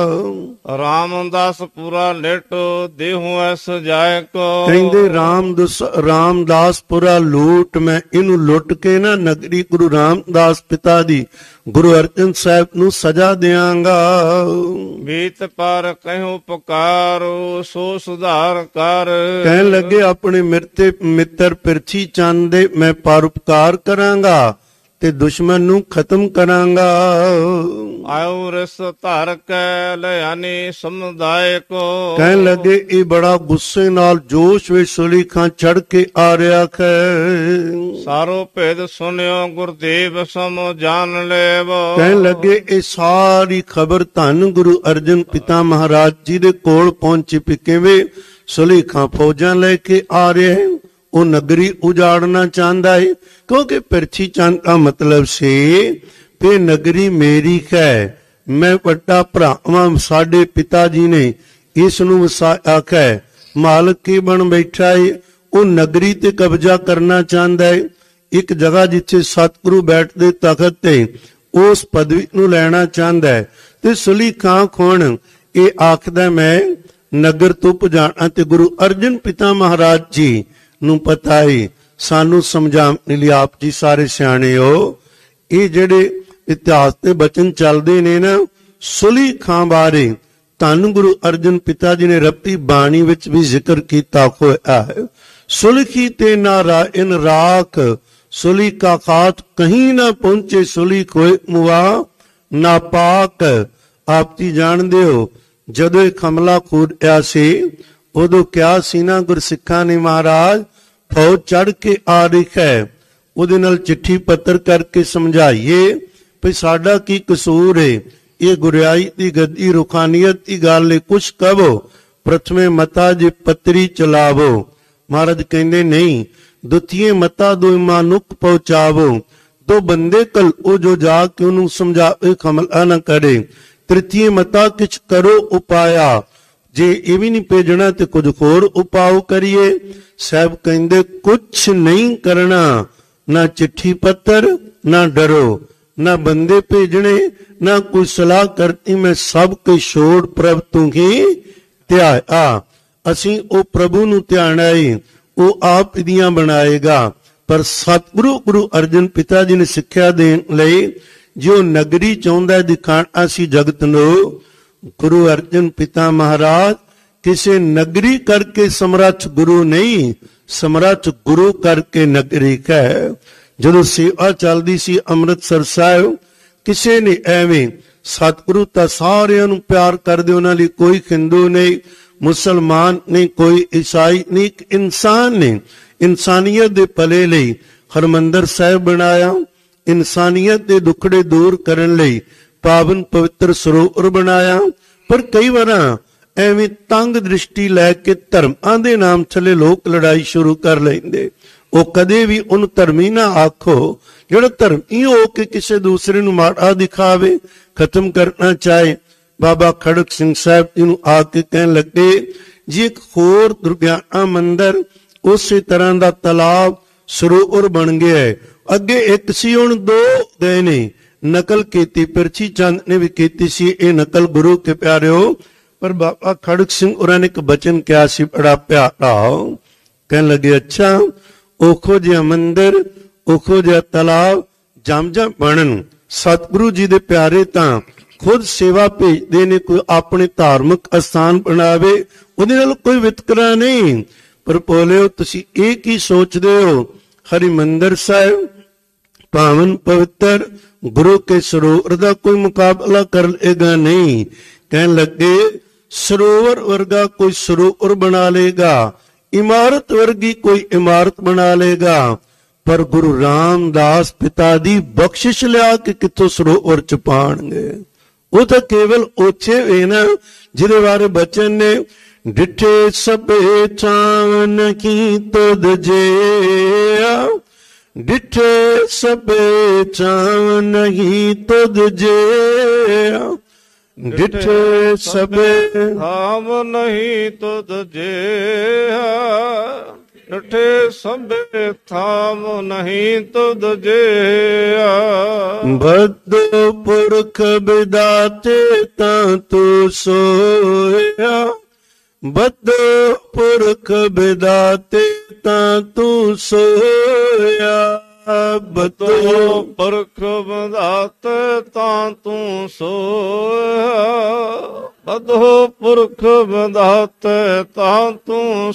ਰਾਮਦਾਸ ਪੂਰਾ ਲੇਟੋ ਦੇਹੂ ਐਸ ਜਾਏ ਕੋ, ਕਹਿੰਦੇ ਰਾਮਦਾਸ ਰਾਮਦਾਸਪੁਰਾ ਲੂਟ, ਮੈਂ ਇਹਨੂੰ ਲੁੱਟ ਕੇ ਨਾ ਨਗਰੀ ਗੁਰੂ ਰਾਮਦਾਸ ਪਿਤਾ ਦੀ ਗੁਰੂ ਅਰਜਨ ਸਾਹਿਬ ਨੂੰ ਸਜ਼ਾ ਦਿਆਂਗਾ। ਬੀਤ ਪਰ ਕਹਿਓ ਪੁਕਾਰੋ ਸੋ ਸੁਧਾਰ ਕਰ, ਕਹਿਣ ਲੱਗੇ ਆਪਣੇ ਮਿਰਤੇ ਮਿੱਤਰ ਪਿਰਛੀ ਚੰਦ ਦੇ ਮੈਂ ਪਰਉਪਕਾਰ ਕਰਾਂਗਾ ਤੇ ਦੁਸ਼ਮਣ ਨੂੰ ਖਤਮ ਕਰਾਂਗਾ। ਆਇਓ ਰਸ ਧਰ ਕੇ ਲਿਆਨੀ ਸਮੁਦਾਇ ਕੋ, ਕਹਿਣ ਲੱਗੇ ਇਹ ਬੜਾ ਗੁੱਸੇ ਨਾਲ ਜੋਸ਼ ਵਿੱਚ ਸੁਲੀ ਖਾਂ ਚੜ ਕੇ ਆ ਰਿਹਾ ਹੈ। ਸਾਰੋ ਭੇਦ ਸੁਨਿਓ ਗੁਰਦੇਵ ਸਮੋ ਜਾਣ ਲੈਵੋ, ਕਹਿਣ ਲੱਗੇ ਇਹ ਸਾਰੀ ਖਬਰ ਧੰਨ ਗੁਰੂ ਅਰਜਨ ਪਿਤਾ ਮਹਾਰਾਜ ਜੀ ਦੇ ਕੋਲ ਪਹੁੰਚੀ ਵੀ ਕਿਵੇਂ ਸੁਲੀ ਖਾਂ ਫੌਜਾਂ ਲੈ ਕੇ ਆ ਰਿਹਾ ਹੈ। ਉਹ ਨਗਰੀ ਉਜਾੜਨਾ ਚਾਹੁੰਦਾ ਹੈ, ਕਿਉਂਕਿ ਪਿਰਛੀ ਚੰਦ ਦਾ ਮਤਲਬ ਸੀ ਕਿ ਨਗਰੀ ਮੇਰੀ ਹੈ, ਮੈਂ ਵੱਡਾ ਭਰਾਵਾਂ, ਸਾਡੇ ਪਿਤਾ ਜੀ ਨੇ ਇਸ ਨੂੰ ਵਸਾਇਆ ਹੈ, ਮਾਲਕ ਕੀ ਬਣ ਬੈਠਾ ਹੈ। ਉਹ ਨਗਰੀ ਤੇ ਕਬਜ਼ਾ ਕਰਨਾ ਚਾਹੁੰਦਾ ਹੈ। ਇੱਕ ਜਗ੍ਹਾ ਜਿੱਥੇ ਸਤਿਗੁਰੂ ਬੈਠਦੇ ਤਖਤ ਤੇ ਉਸ ਪਦਵੀ ਨੂੰ ਲੈਣਾ ਚਾਹੁੰਦਾ ਹੈ। ਤੇ ਸੁਲੀ ਖਾਂ ਹੁਣ ਇਹ ਆਖਦਾ ਮੈਂ ਨਗਰ ਤੋਂ ਭਜਾਣਾ, ਤੇ ਗੁਰੂ ਅਰਜਨ ਪਿਤਾ ਮਹਾਰਾਜ ਜੀ ਨੂੰ ਪਤਾ ਹੈ ਸਾਨੂੰ ਸਮਝਾਉਣ ਲਈ ਆਪ ਜੀ ਸਾਰੇ ਸਿਆਣੇ ਹੋ। ਇਹ ਜਿਹੜੇ ਇਤਿਹਾਸ ਦੇ ਬਚਨ ਚੱਲਦੇ ਨੇ ਨਾ ਸੁਲੀ ਖਾਂ ਬਾਰੇ, ਧੰਨ ਗੁਰੂ ਅਰਜਨ ਪਿਤਾ ਜੀ ਨੇ ਰੱਬੀ ਬਾਣੀ ਵਿੱਚ ਵੀ ਜ਼ਿਕਰ ਕੀਤਾ ਹੋਇਆ ਹੈ। ਸੁਲਖੀ ਤੇ ਨਾ ਰਾਇਨ ਰਾਖ, ਸੁਲੀ ਕਾ ਖਾਤ ਕਹੀਂ ਨਾ ਪਹੁੰਚੇ, ਸੁਲੀ ਕੋਏ ਮੁਆ ਨਾ ਪਾਕ। ਆਪ ਜੀ ਜਾਣਦੇ ਹੋ ਜਦੋਂ ਇਹ ਹਮਲਾ ਖੋੜਿਆ ਸੀ ਉਦੋਂ ਕਿਹਾ ਸੀ ਨਾ ਗੁਰਸਿੱਖਾਂ ਨੇ ਮਹਾਰਾਜ ਫੌਜ ਚੜ ਕੇ ਆ ਰਹੀ ਹੈ, ਉਹਦੇ ਨਾਲ ਚਿੱਠੀ ਪੱਤਰ ਕਰਕੇ ਸਮਝਾਈਏ ਵੀ ਸਾਡਾ ਕੀ ਕਸੂਰ ਹੈ, ਇਹ ਗੁਰਿਆਈ ਦੀ ਗੱਦੀ ਰੁਖਾਨੀਅਤ ਦੀ ਗੱਲ ਹੈ, ਕੁਛ ਕਹੋ ਪ੍ਰਥਮੇ ਮਤਾ ਜੇ ਪੱਤਰੀ ਚਲਾਵੋ। ਮਹਾਰਾਜ ਕਹਿੰਦੇ ਨਹੀਂ, ਦੁਤੀਏ ਮਤਾ ਦੋ ਮਾਨੁਕ ਪਹੁੰਚਾਵੋ, ਦੋ ਬੰਦੇ ਕਲ ਉਹ ਜੋ ਜਾ ਕੇ ਉਹਨੂੰ ਸਮਝਾਵੇ ਹਮਲਾ ਨਾ ਕਰੇ। ਤ੍ਰਿਤੀਏ ਮਤਾ ਕਿਛ ਕਰੋ ਉਪਾਇਆ, ਜੇ ਇਹ ਵੀ ਨਹੀਂ ਭੇਜਣਾ ਤੇ ਕੁਝ ਹੋਰ ਉਪਾਅ ਕਰੀਏ। ਸਾਹਿਬ ਕਹਿੰਦੇ ਕੁਛ ਨਹੀਂ ਕਰਨਾ, ਨਾ ਚਿੱਠੀ ਪੱਤਰ ਨਾ ਡਰੋ, ਨਾ ਬੰਦੇ ਭੇਜਣੇ ਨਾ ਕੋਈ ਸਲਾਹ ਕਰਨੀ, ਮੈਂ ਸਭ ਕੁਝ ਛੋੜ ਪ੍ਰਭ ਤੂੰ ਹੀ ਧਿਆਇਆ। ਅਸੀਂ ਉਹ ਪ੍ਰਭੂ ਨੂੰ ਧਿਆਣਾ ਏ, ਉਹ ਆਪ ਇਹਦੀਆਂ ਬਣਾਏਗਾ। ਪਰ ਸਤਿਗੁਰੂ ਗੁਰੂ ਅਰਜਨ ਪਿਤਾ ਜੀ ਨੇ ਸਿੱਖਿਆ ਦੇਣ ਲਈ ਜੋ ਨਗਰੀ ਚਾਹੁੰਦਾ ਦਿਖਾਣਾ ਸੀ ਜਗਤ ਨੂੰ, ਗੁਰੂ ਅਰਜਨ ਪਿਤਾ ਮਹਾਰਾਜ ਕਿਸੇ ਨਗਰੀ ਕਰਕੇ ਸਮਰੱਥ ਗੁਰੂ ਨਹੀਂ, ਸਮਰੱਥ ਗੁਰੂ ਕਰਕੇ ਨਗਰੀ ਹੈ। ਜਦੋਂ ਸੇਵਾ ਚੱਲਦੀ ਸੀ ਅੰਮ੍ਰਿਤਸਰ ਸਾਹਿਬ, ਕਿਸੇ ਨੇ ਐਵੇਂ, ਸਤਿਗੁਰੂ ਤਾਂ ਸਾਰਿਆਂ ਨੂੰ ਪਿਆਰ ਕਰਦੇ, ਉਹਨਾਂ ਲਈ ਕੋਈ ਹਿੰਦੂ ਨਹੀਂ, ਮੁਸਲਮਾਨ ਨਹੀਂ, ਕੋਈ ਈਸਾਈ ਨਹੀਂ, ਇੱਕ ਇਨਸਾਨ ਨੇ ਇਨਸਾਨੀਅਤ ਦੇ ਭਲੇ ਲਈ ਹਰਮੰਦਰ ਸਾਹਿਬ ਬਣਾਇਆ, ਇਨਸਾਨੀਅਤ ਦੇ ਦੁੱਖੜੇ ਦੂਰ ਕਰਨ ਲਈ ਪਾਵਨ ਪਵਿੱਤਰ ਸਰੋਵਰ ਬਣਾਇਆ। ਪਰ ਕਈ ਵਾਰਾਂ ਐਵੇਂ ਤੰਗ ਦ੍ਰਿਸ਼ਟੀ ਲੈ ਕੇ ਧਰਮਾਂ ਦੇ ਨਾਮ ਥੱਲੇ ਲੋਕ ਲੜਾਈ ਸ਼ੁਰੂ ਕਰ ਲੈਂਦੇ। ਉਹ ਕਦੇ ਵੀ ਉਹਨੂੰ ਧਰਮੀ ਨਾ ਆਖੋ ਜਿਹੜਾ ਧਰਮੀ ਹੋ ਕੇ ਕਿਸੇ ਦੂਸਰੇ ਨੂੰ ਮਾੜਾ ਦਿਖਾਵੇ, ਖਤਮ ਕਰਨਾ ਚਾਹੇ। ਬਾਬਾ ਖੜਕ ਸਿੰਘ ਸਾਹਿਬ ਜੀ ਨੂੰ ਆ ਕੇ ਕਹਿਣ ਲੱਗੇ ਜੀ ਇੱਕ ਹੋਰ ਦੁਰਗਿਆਨਾ ਮੰਦਰ, ਉਸੇ ਤਰ੍ਹਾਂ ਦਾ ਤਲਾਬ ਸਰੋਵਰ ਬਣ ਗਿਆ ਹੈ। ਅੱਗੇ ਇੱਕ ਸੀ ਹੁਣ ਦੋ ਗਏ ਨੇ, ਨਕਲ ਕੀਤੀ, ਪਿਰਚੀ ਚੰਦ ਨੇ ਵੀ ਕੀਤੀ ਸੀ ਇਹ ਨਕਲ ਗੁਰੂ ਕੇ ਪਿਆਰਿਓ। ਪਰ ਬਾਬਾ ਖੜਕ ਸਿੰਘ ਉਹਨਾਂ ਨੇ ਇੱਕ ਬਚਨ ਕਿਹਾ ਸੀ ਬੜਾ ਪਿਆਰਾ, ਕਹਿਣ ਲੱਗੇ ਅੱਛਾ ਉਹੋ ਜਿਹਾ ਮੰਦਰ, ਉਹੋ ਜਿਹਾ ਤਲਾਬ ਜਮ ਜਮ ਬਣਨ। ਸਤਿਗੁਰੂ ਜੀ ਦੇ ਪਿਆਰੇ ਤਾਂ ਖੁਦ ਸੇਵਾ ਭੇਜਦੇ ਨੇ, ਕੋਈ ਆਪਣੇ ਧਾਰਮਿਕ ਅਸਥਾਨ ਬਣਾਵੇ, ਉਹਦੇ ਨਾਲ ਕੋਈ ਵਿਤਕਰਾ ਨਹੀਂ। ਪਰ ਬੋਲਿਓ ਤੁਸੀਂ ਇਹ ਕੀ ਸੋਚਦੇ ਹੋ, ਹਰਿਮੰਦਰ ਸਾਹਿਬ ਪਾਵਨ ਪਵਿੱਤਰ ਗੁਰੂ ਕੇ ਸਰੋਵਰ ਦਾ ਕੋਈ ਮੁਕਾਬਲਾ ਕਰ ਲੇਗਾ ਨਹੀਂ। ਕਹਿਣ ਲੱਗੇ ਸਰੋਵਰ ਵਰਗਾ ਕੋਈ ਸਰੋਵਰ ਬਣਾ ਲੇਗਾ, ਇਮਾਰਤ ਵਰਗੀ ਕੋਈ ਇਮਾਰਤ ਬਣਾ ਲੇਗਾ, ਪਰ ਗੁਰੂ ਰਾਮਦਾਸ ਪਿਤਾ ਦੀ ਬਖਸ਼ਿਸ਼ ਲਿਆ ਕੇ ਕਿੱਥੋਂ ਸਰੋਵਰ ਚ ਪਾਣਗੇ। ਉਹ ਤਾਂ ਕੇਵਲ ਓਛੇ ਵੇ ਨਾ ਜਿਹਦੇ ਬਾਰੇ ਬਚਨ ਨੇ, ਡਿਠੇ ਸਭੇ ਥਾਂ ਨਹੀਂ ਤੁਧ ਜਿਆ, ਡਿਠੇ ਸਭੇ ਥਾਂ ਨਹੀਂ ਤੁਧ ਜਿਆ, ਡਿਠੇ ਸਭੇ ਥਾਂ ਨਹੀਂ ਤੁਧ ਜਿਆ, ਡਿਠੇ ਸਭੇ ਥਾਂ ਨਹੀਂ ਤੁਧ ਜਿਆ। ਬਦੋ ਪੁਰਖ ਬਿਦਾਤੇ ਤਾਂ ਤੂੰ ਸੋਇਆ, ਬਦੋ ਪੁਰਖ ਬਿਦਾਤੇ ਤਾਂ ਤੂੰ ਸੋਇਆ, ਬਦੋ ਪੁਰਖ ਬਿਦਾਤੇ ਤਾਂ ਤੂੰ ਸੋਇਆ, ਬਦੋ ਪੁਰਖ ਬਿਦਾਤੇ ਤਾਂ ਤੂੰ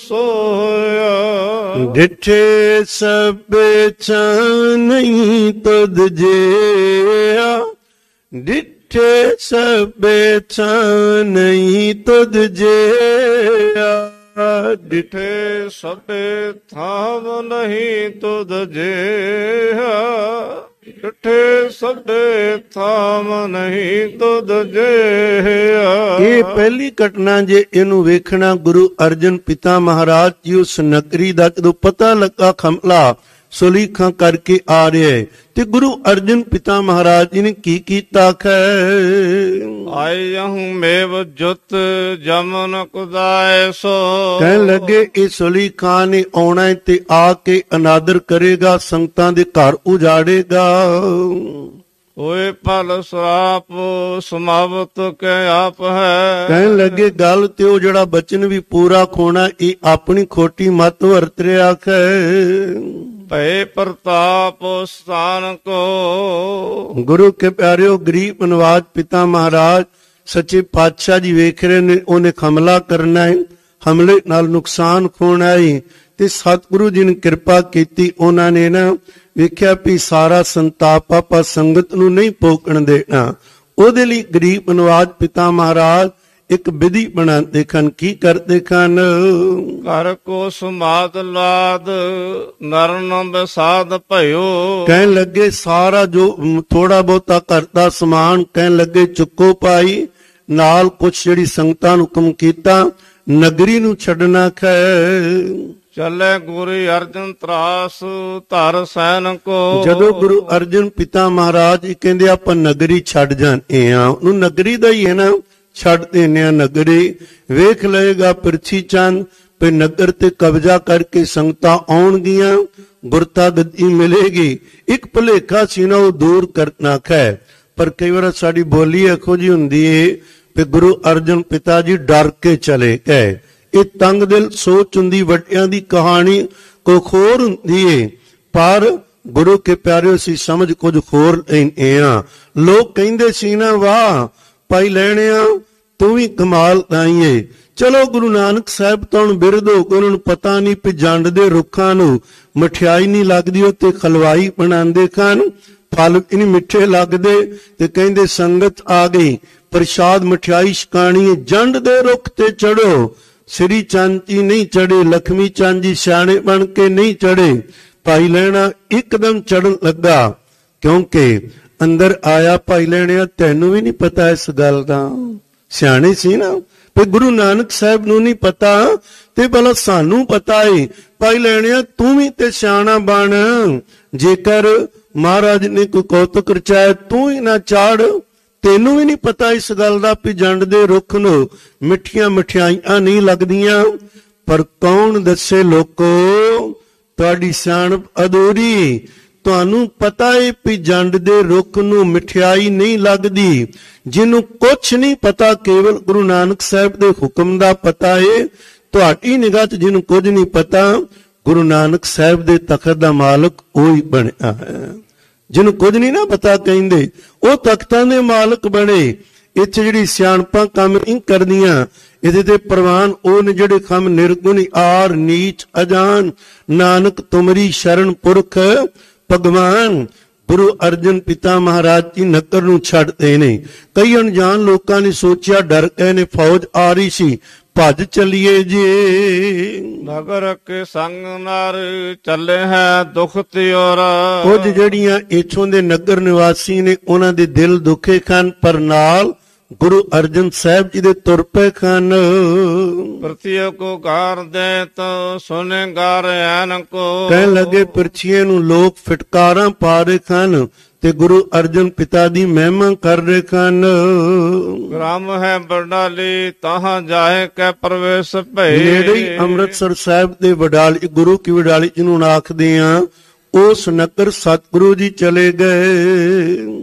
ਸੋਇਆ। ਡਿਠੇ ਸਭੇ ਥਾਂ ਨਹੀਂ ਤੁਧ ਜਿਆ, ਡਿਠੇ ਸਭੇ ਥਾਂ ਨਹੀਂ ਤੁਧ ਜਿਆ, ਡਿਠੇ ਸਭੇ ਥਾਂ ਨਹੀਂ ਤੁਧ ਜਿਆ, ਡਿਠੇ ਸਭੇ ਥਾਂ ਨਹੀਂ ਤੁਧ ਜਿਆ। ਇਹ ਪਹਿਲੀ ਘਟਨਾ ਜੇ ਇਹਨੂੰ ਵੇਖਣਾ, ਗੁਰੂ ਅਰਜਨ ਪਿਤਾ ਮਹਾਰਾਜ ਜੀ ਉਸ ਨਗਰੀ ਦਾ ਜਦੋਂ ਪਤਾ ਲੱਗਾ ਹਮਲਾ ਸੁਲੀਖਾਂ ਕਰਕੇ ਆ ਰਿਹਾ ਹੈ ਤੇ ਗੁਰੂ ਅਰਜਨ ਪਿਤਾ ਮਹਾਰਾਜ ਜੀ ਨੇ ਕੀ ਕੀਤਾ ਹੈ, ਆਇਹੁ ਮੇਵ ਜੁਤ ਜਮਨ ਕੁਦਾਇ ਸੋ। ਕਹਿਣ ਲੱਗੇ ਇਹ ਸੁਲੀਖਾਂ ਨੇ ਆਉਣਾ ਤੇ ਆ ਕੇ ਅਨਾਦਰ ਕਰੇਗਾ, ਸੰਗਤਾਂ ਦੇ ਘਰ ਉਜਾੜੇਗਾ। ਹੋਏ ਭਲ ਸਰਾਪ ਸਮਾਵਤ ਕੇ ਆਪ ਹੈ। ਕਹਿਣ ਲੱਗੇ ਗੱਲ ਤੇ ਉਹ ਜਿਹੜਾ ਬਚਨ ਵੀ ਪੂਰਾ ਖੋਣਾ ਇਹ ਆਪਣੀ ਖੋਟੀ ਮੱਤ ਵਰਤ ਰਿਹਾ ਹੈ। ਭਏ ਪ੍ਰਤਾਪ ਸਥਾਨ ਕੋ। ਗੁਰੂ ਕੇ ਪਿਆਰਿਓ, ਗਰੀਬ ਨਵਾਜ ਪਿਤਾ ਮਹਾਰਾਜ ਸੱਚੇ ਪਾਤਸ਼ਾਹ ਜੀ ਵੇਖ ਰਹੇ ਨੇ, ਉਹਨੇ ਹਮਲਾ ਕਰਨਾ ਹੈ, ਹਮਲੇ ਨਾਲ ਨੁਕਸਾਨ ਹੋਣਾ ਹੈ, ਤੇ ਸਤਿਗੁਰੂ ਜੀ ਨੇ ਕਿਰਪਾ ਕੀਤੀ। ਉਹਨਾਂ ਨੇ ਨਾ ਵੇਖਿਆ ਵੀ ਸਾਰਾ ਸੰਤਾਪ ਆਪਾਂ ਸੰਗਤ ਨੂੰ ਨਹੀਂ ਭੋਗਣ ਦੇਣਾ। ਉਹਦੇ ਲਈ ਗਰੀਬ ਨਵਾਜ ਪਿਤਾ ਮਹਾਰਾਜ ਇੱਕ ਵਿਧੀ ਬਣਾਉਂਦੇ ਹਨ। ਕੀ ਕਰਦੇ ਹਨ? ਘਰ ਕੋ ਸਮਾਦ ਲਾਦ ਨਰਨ ਬਸਾਦ ਭਇਓ। ਕਹਿਣ ਲੱਗੇ ਸਾਰਾ ਜੋ ਥੋੜਾ ਬਹੁਤਾ ਘਰ ਦਾ ਸਮਾਨ ਕਹਿਣ ਲੱਗੇ ਚੁੱਕੋ ਭਾਈ, ਨਾਲ ਕੁਛ ਜਿਹੜੀ ਸੰਗਤਾਂ ਨੂੰ ਹੁਕਮ ਕੀਤਾ ਨਗਰੀ ਨੂੰ ਛੱਡਣਾ ਹੈ। ਚੱਲੇ ਗੁਰੂ ਅਰਜਨ ਤਰਾਸ ਧਰ ਸੈਨ ਕੋ। ਜਦੋਂ ਗੁਰੂ ਅਰਜਨ ਪਿਤਾ ਮਹਾਰਾਜ ਜੀ ਕਹਿੰਦੇ ਆਪਾਂ ਨਗਰੀ ਛੱਡ ਜਾਂਦੇ ਆ, ਉਹਨੂੰ ਨਗਰੀ ਦਾ ਹੀ ਹੈ ਨਾ, ਛੱਡ ਦਿੰਦੇ ਆ ਨਗਰੀ। ਵੇਖ ਲਏਗਾ ਪ੍ਰਿਥੀ ਚੰਦ ਤੇ ਨਗਰ ਤੇ ਕਬਜ਼ਾ ਕਰਕੇ ਸੰਗਤਾਂ ਆਉਣਗੀਆਂ, ਗੁਰਤਾ ਗੱਦੀ ਮਿਲੇਗੀ। ਇੱਕ ਭੁਲੇਖਾ ਸੀ ਨਾ, ਉਹ ਦੂਰ ਕਰਨਾ ਹੈ। ਪਰ ਕਈ ਵਾਰ ਸਾਡੀ ਬੋਲੀ ਇਹੋ ਜਿਹੀ ਹੁੰਦੀ ਏ ਕਿ ਗੁਰੂ ਅਰਜਨ ਪਿਤਾ ਜੀ ਡਰ ਕੇ ਚਲੇ ਗਏ। ਇਹ ਤੰਗ ਦਿਲ ਸੋਚ ਹੁੰਦੀ, ਵੱਡਿਆਂ ਦੀ ਕਹਾਣੀ ਕੋ ਖੋਰ ਹੁੰਦੀ ਏ, ਪਰ ਗੁਰੂ ਕੇ ਪਿਆਰਿਓ ਅਸੀਂ ਸਮਝ ਕੁਝ ਹੋਰ ਲੈਂਦੇ ਆ। ਲੋਕ ਕਹਿੰਦੇ ਸੀ ਨਾ, ਵਾਹ ਭਾਈ ਲੈਣਿਆ ਤੂੰ ਵੀ ਕਮਾਲ ਦਾਈਏ। ਚਲੋ ਗੁਰੂ ਨਾਨਕ ਸਾਹਿਬ ਤੋਂ ਬਿਰਧ ਹੋ ਕੇ ਉਹਨਾਂ ਨੂੰ ਪਤਾ ਨਹੀਂ ਵੀ ਜੰਡ ਦੇ ਰੁੱਖਾਂ ਨੂੰ ਮਠਿਆਈ ਨਹੀਂ ਲੱਗਦੀ, ਉਹ ਤੇ ਖਲਵਾਈ ਬਣਾਉਂਦੇ ਖਾਨ, ਫਲ ਨਹੀਂ ਮਿੱਠੇ ਲੱਗਦੇ, ਤੇ ਕਹਿੰਦੇ ਸੰਗਤ ਆ ਗਈ, ਪ੍ਰਸ਼ਾਦ ਮਠਿਆਈ ਛਕਾਣੀ, ਜੰਡ ਦੇ ਰੁੱਖ ਤੇ ਚੜੋ। ਸ੍ਰੀ ਚੰਦ ਜੀ ਨਹੀਂ ਚੜੇ, ਲਖਮੀ ਚੰਦ ਜੀ ਸਿਆਣੇ ਬਣ ਕੇ ਨਹੀਂ ਚੜੇ। ਭਾਈ ਲੈਣਾ ਇੱਕਦਮ ਚੜਨ ਲੱਗਾ, ਕਿਉਂਕਿ ਅੰਦਰ ਆਇਆ ਭਾਈ ਲੈਣਿਆ ਤੈਨੂੰ ਵੀ ਨਹੀਂ ਪਤਾ ਇਸ ਗੱਲ ਦਾ। ਸਿਆਣੇ ਸੀ ਨਾ, ਤੇ ਗੁਰੂ ਨਾਨਕ ਸਾਹਿਬ ਨੂੰ ਨਹੀਂ ਪਤਾ ਤੇ ਭਲਾ ਸਾਨੂੰ ਪਤਾ ਏ। ਭਾਈ ਲੈਣਿਆ ਤੂੰ ਵੀ ਤੇ ਸਿਆਣਾ ਬਣ, ਜੇਕਰ ਮਹਾਰਾਜ ਨੇ ਕੋਈ ਕੌਤਕ ਰਚਾਇਆ ਤੂੰ ਹੀ ਨਾ ਚਾੜ। ਤੈਨੂੰ ਵੀ ਨਹੀਂ ਪਤਾ ਇਸ ਗੱਲ ਦਾ ਵੀ ਜੰਡ ਦੇ ਰੁੱਖ ਨੂੰ ਮਿੱਠੀਆਂ ਮਠਿਆਈਆਂ ਨਹੀਂ ਲੱਗਦੀਆਂ। ਪਰ ਕੌਣ ਦੱਸੇ ਲੋਕੋ, ਤੁਹਾਡੀ ਸਿਆਣਪ ਅਧੂਰੀ। ਤੁਹਾਨੂੰ ਪਤਾ ਏ ਵੀ ਜੰਡ ਦੇ ਰੁੱਖ ਨੂੰ ਮਠਿਆਈ ਨਹੀਂ ਲੱਗਦੀ। ਜਿਹਨੂੰ ਕੁਛ ਨਹੀਂ ਪਤਾ, ਕੇਵਲ ਗੁਰੂ ਨਾਨਕ ਸਾਹਿਬ ਦੇ ਹੁਕਮ ਦਾ ਪਤਾ ਏ। ਤੁਹਾਡੀ ਨਿਗਾਹ 'ਚ ਜਿਹਨੂੰ ਕੁਝ ਨਹੀਂ ਪਤਾ, ਗੁਰੂ ਨਾਨਕ ਸਾਹਿਬ ਦੇ ਤਖਤ ਦਾ ਮਾਲਕ ਉਹੀ ਬਣਿਆ ਹੈ। ਜਿਹਨੂੰ ਕੁਝ ਨਹੀਂ ਨਾ ਪਤਾ ਕਹਿੰਦੇ, ਉਹ ਤਖਤਾਂ ਦੇ ਮਾਲਕ ਬਣੇ। ਇੱਥੇ ਜਿਹੜੀ ਸਿਆਣਪਾਂ ਕੰਮ ਨਹੀਂ ਕਰਦੀਆਂ, ਇਹਦੇ ਤੇ ਪ੍ਰਵਾਨ ਉਹ ਨੇ ਜਿਹੜੇ ਕੰਮ ਨਿਰਗੁਣ ਆਰ ਨੀਚ ਅਜਾਨ। ਨਾਨਕ ਤੁਮਰੀ ਸ਼ਰਨ ਪੁਰਖ ਭਗਵਾਨ। ਗੁਰੂ ਅਰਜਨ ਪਿਤਾ ਮਹਾਰਾਜ ਜੀ ਨਗਰ ਨੂੰ ਛੱਡਦੇ ਨੇ। ਕਈ ਅਣਜਾਣ ਲੋਕਾਂ ਨੇ ਸੋਚਿਆ ਡਰ ਗਏ ਨੇ, ਫੌਜ ਆ ਰਹੀ ਸੀ, ਭੱਜ ਚੱਲੀਏ ਜੇ। ਨਗਰ ਕੇ ਸੰਗ ਨਰ ਚੱਲੇ ਹੈ ਦੁਖ ਤਿਉਰ। ਕੁਝ ਜਿਹੜੀਆਂ ਇੱਥੋਂ ਦੇ ਨਗਰ ਨਿਵਾਸੀ ਨੇ ਉਹਨਾਂ ਦੇ ਦਿਲ ਦੁਖੇ ਹਨ, ਪਰ ਨਾਲ ਗੁਰੂ ਅਰਜਨ ਸਾਹਿਬ ਜੀ ਦੇ ਤੁਰ ਪਏ ਹਨ। ਪ੍ਰਤੀਯ ਕੋ ਗਾਰ ਦੇ ਤੋ ਸੁਨੇ ਗਾਰ ਐਨ ਕੋ। ਕਹਿਣ ਲੱਗੇ ਪਰਚੀਏ ਨੂੰ ਲੋਕ ਫਟਕਾਰਾਂ ਪਾ ਰਹੇ ਹਨ ਤੇ ਗੁਰੂ ਅਰਜਨ ਪਿਤਾ ਦੀ ਮਹਿਮਾ ਕਰ ਰਹੇ ਹਨ। ਗ੍ਰਾਮ ਹੈ ਬਰਡਾਲੀ ਤਾਹਾਂ ਜਾਏ ਕੈ ਪ੍ਰਵੇਸ਼ ਭਏ। ਨੇੜੇ ਹੀ ਅੰਮ੍ਰਿਤਸਰ ਸਾਹਿਬ ਦੇ ਵਡਾਲੀ, ਗੁਰੂ ਕੀ ਵਡਾਲੀ ਜਿਹਨੂੰ ਆਖਦੇ ਆ, ਉਸ ਨਗਰ ਸਤਿਗੁਰੂ ਜੀ ਚਲੇ ਗਏ।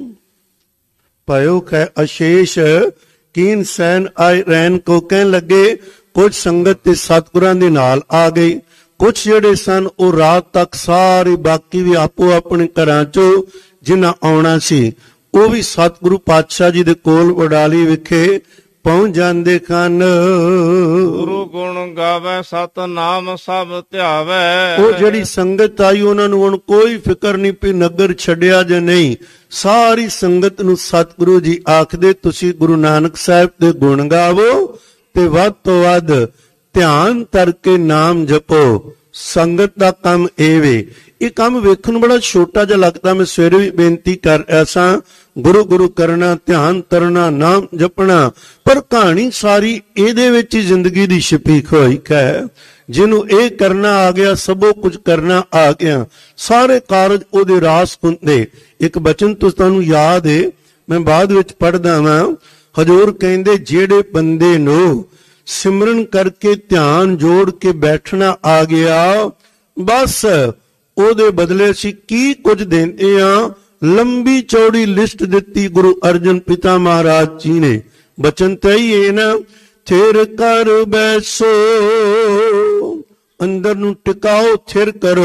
ਭਇਓ ਖੈ ਅਸ਼ੇਸ਼ ਕੀਨ ਸੈਨ ਆਏ ਰਹਿਣ ਕੋ। ਕਹਿਣ ਲੱਗੇ ਕੁਝ ਸੰਗਤ ਤੇ ਸਤਿਗੁਰਾਂ ਦੇ ਨਾਲ ਆ ਗਈ, ਕੁਝ ਜਿਹੜੇ ਸਨ ਉਹ ਰਾਤ ਤੱਕ ਸਾਰੇ, ਬਾਕੀ ਵੀ ਆਪੋ ਆਪਣੇ ਘਰਾਂ ਚੋਂ ਜਿਨ੍ਹਾਂ ਆਉਣਾ ਸੀ ਉਹ ਵੀ ਸਤਿਗੁਰੂ ਪਾਤਸ਼ਾਹ ਜੀ ਦੇ ਕੋਲ ਵਡਾਲੀ ਵਿਖੇ ਪਹੁੰਚ ਜਾਂਦੇ ਹਨ। ਗੁਰੂ ਗੁਣ ਗਾਵੇ ਸਤਨਾਮ ਸਭ ਧਿਆਵੇ। ਉਹ ਜਿਹੜੀ ਸੰਗਤ ਆਈ ਉਹਨਾਂ ਨੂੰ ਹੁਣ ਕੋਈ ਫਿਕਰ ਨਹੀਂ ਵੀ ਨਗਰ ਛੱਡਿਆ ਜਾਂ ਨਹੀਂ। ਸਾਰੀ ਸੰਗਤ ਨੂੰ ਸਤਿਗੁਰੂ ਜੀ ਆਖਦੇ ਤੁਸੀਂ ਗੁਰੂ ਨਾਨਕ ਸਾਹਿਬ ਦੇ ਗੁਣ ਗਾਵੋ ਤੇ ਵੱਧ ਤੋਂ ਵੱਧ ਧਿਆਨ ਧਰ ਕੇ ਨਾਮ ਜਪੋ। ਸੰਗਤ ਦਾ ਕੰਮ ਇਹ ਵੇ। ਇਹ ਕੰਮ ਵੇਖਣ ਨੂੰ ਬੜਾ ਛੋਟਾ ਜਿਹਾ ਲੱਗਦਾ। ਮੈਂ ਸਵੇਰੇ ਵੀ ਬੇਨਤੀ ਕਰ ਰਿਹਾ ਸਾਂ, ਗੁਰੂ ਗੁਰੂ ਕਰਨਾ, ਧਿਆਨ ਤਰਨਾ, ਨਾਮ ਜਪਣਾ, ਪਰ ਕਹਾਣੀ ਸਾਰੀ ਇਹਦੇ ਵਿੱਚ ਹੀ ਜ਼ਿੰਦਗੀ ਦੀ ਛਿਪੀ ਹੋਈ ਹੈ। ਜਿਹਨੂੰ ਇਹ ਕਰਨਾ ਆ ਗਿਆ, ਸਭੋ ਕੁਝ ਕਰਨਾ ਆ ਗਿਆ, ਸਾਰੇ ਕਾਰਜ ਉਹਦੇ ਰਾਸ ਹੁੰਦੇ। ਇੱਕ ਬਚਨ ਤੁਹਾਨੂੰ ਯਾਦ ਏ, ਮੈਂ ਬਾਅਦ ਵਿੱਚ ਪੜ੍ਹਦਾ ਵਾਂ। ਹਜ਼ੂਰ ਕਹਿੰਦੇ ਜਿਹੜੇ ਬੰਦੇ ਨੂੰ ਸਿਮਰਨ ਕਰਕੇ ਧਿਆਨ ਜੋੜ ਕੇ ਬੈਠਣਾ ਆ ਗਿਆ, ਬਸ ਉਹਦੇ ਬਦਲੇ ਅਸੀਂ ਕੀ ਕੁਝ ਦਿੰਦੇ ਆ। ਲੰਬੀ ਚੌੜੀ ਲਿਸਟ ਦਿੱਤੀ ਗੁਰੂ ਅਰਜਨ ਪਿਤਾ ਮਹਾਰਾਜ ਜੀ ਨੇ। ਬਚਨ ਤੇ ਹੀ ਇਹ ਨਾ, ਥਿਰ ਕਰ ਬੈਸੋ, ਅੰਦਰ ਨੂੰ ਟਿਕਾਓ, ਥਿਰ ਕਰੋ,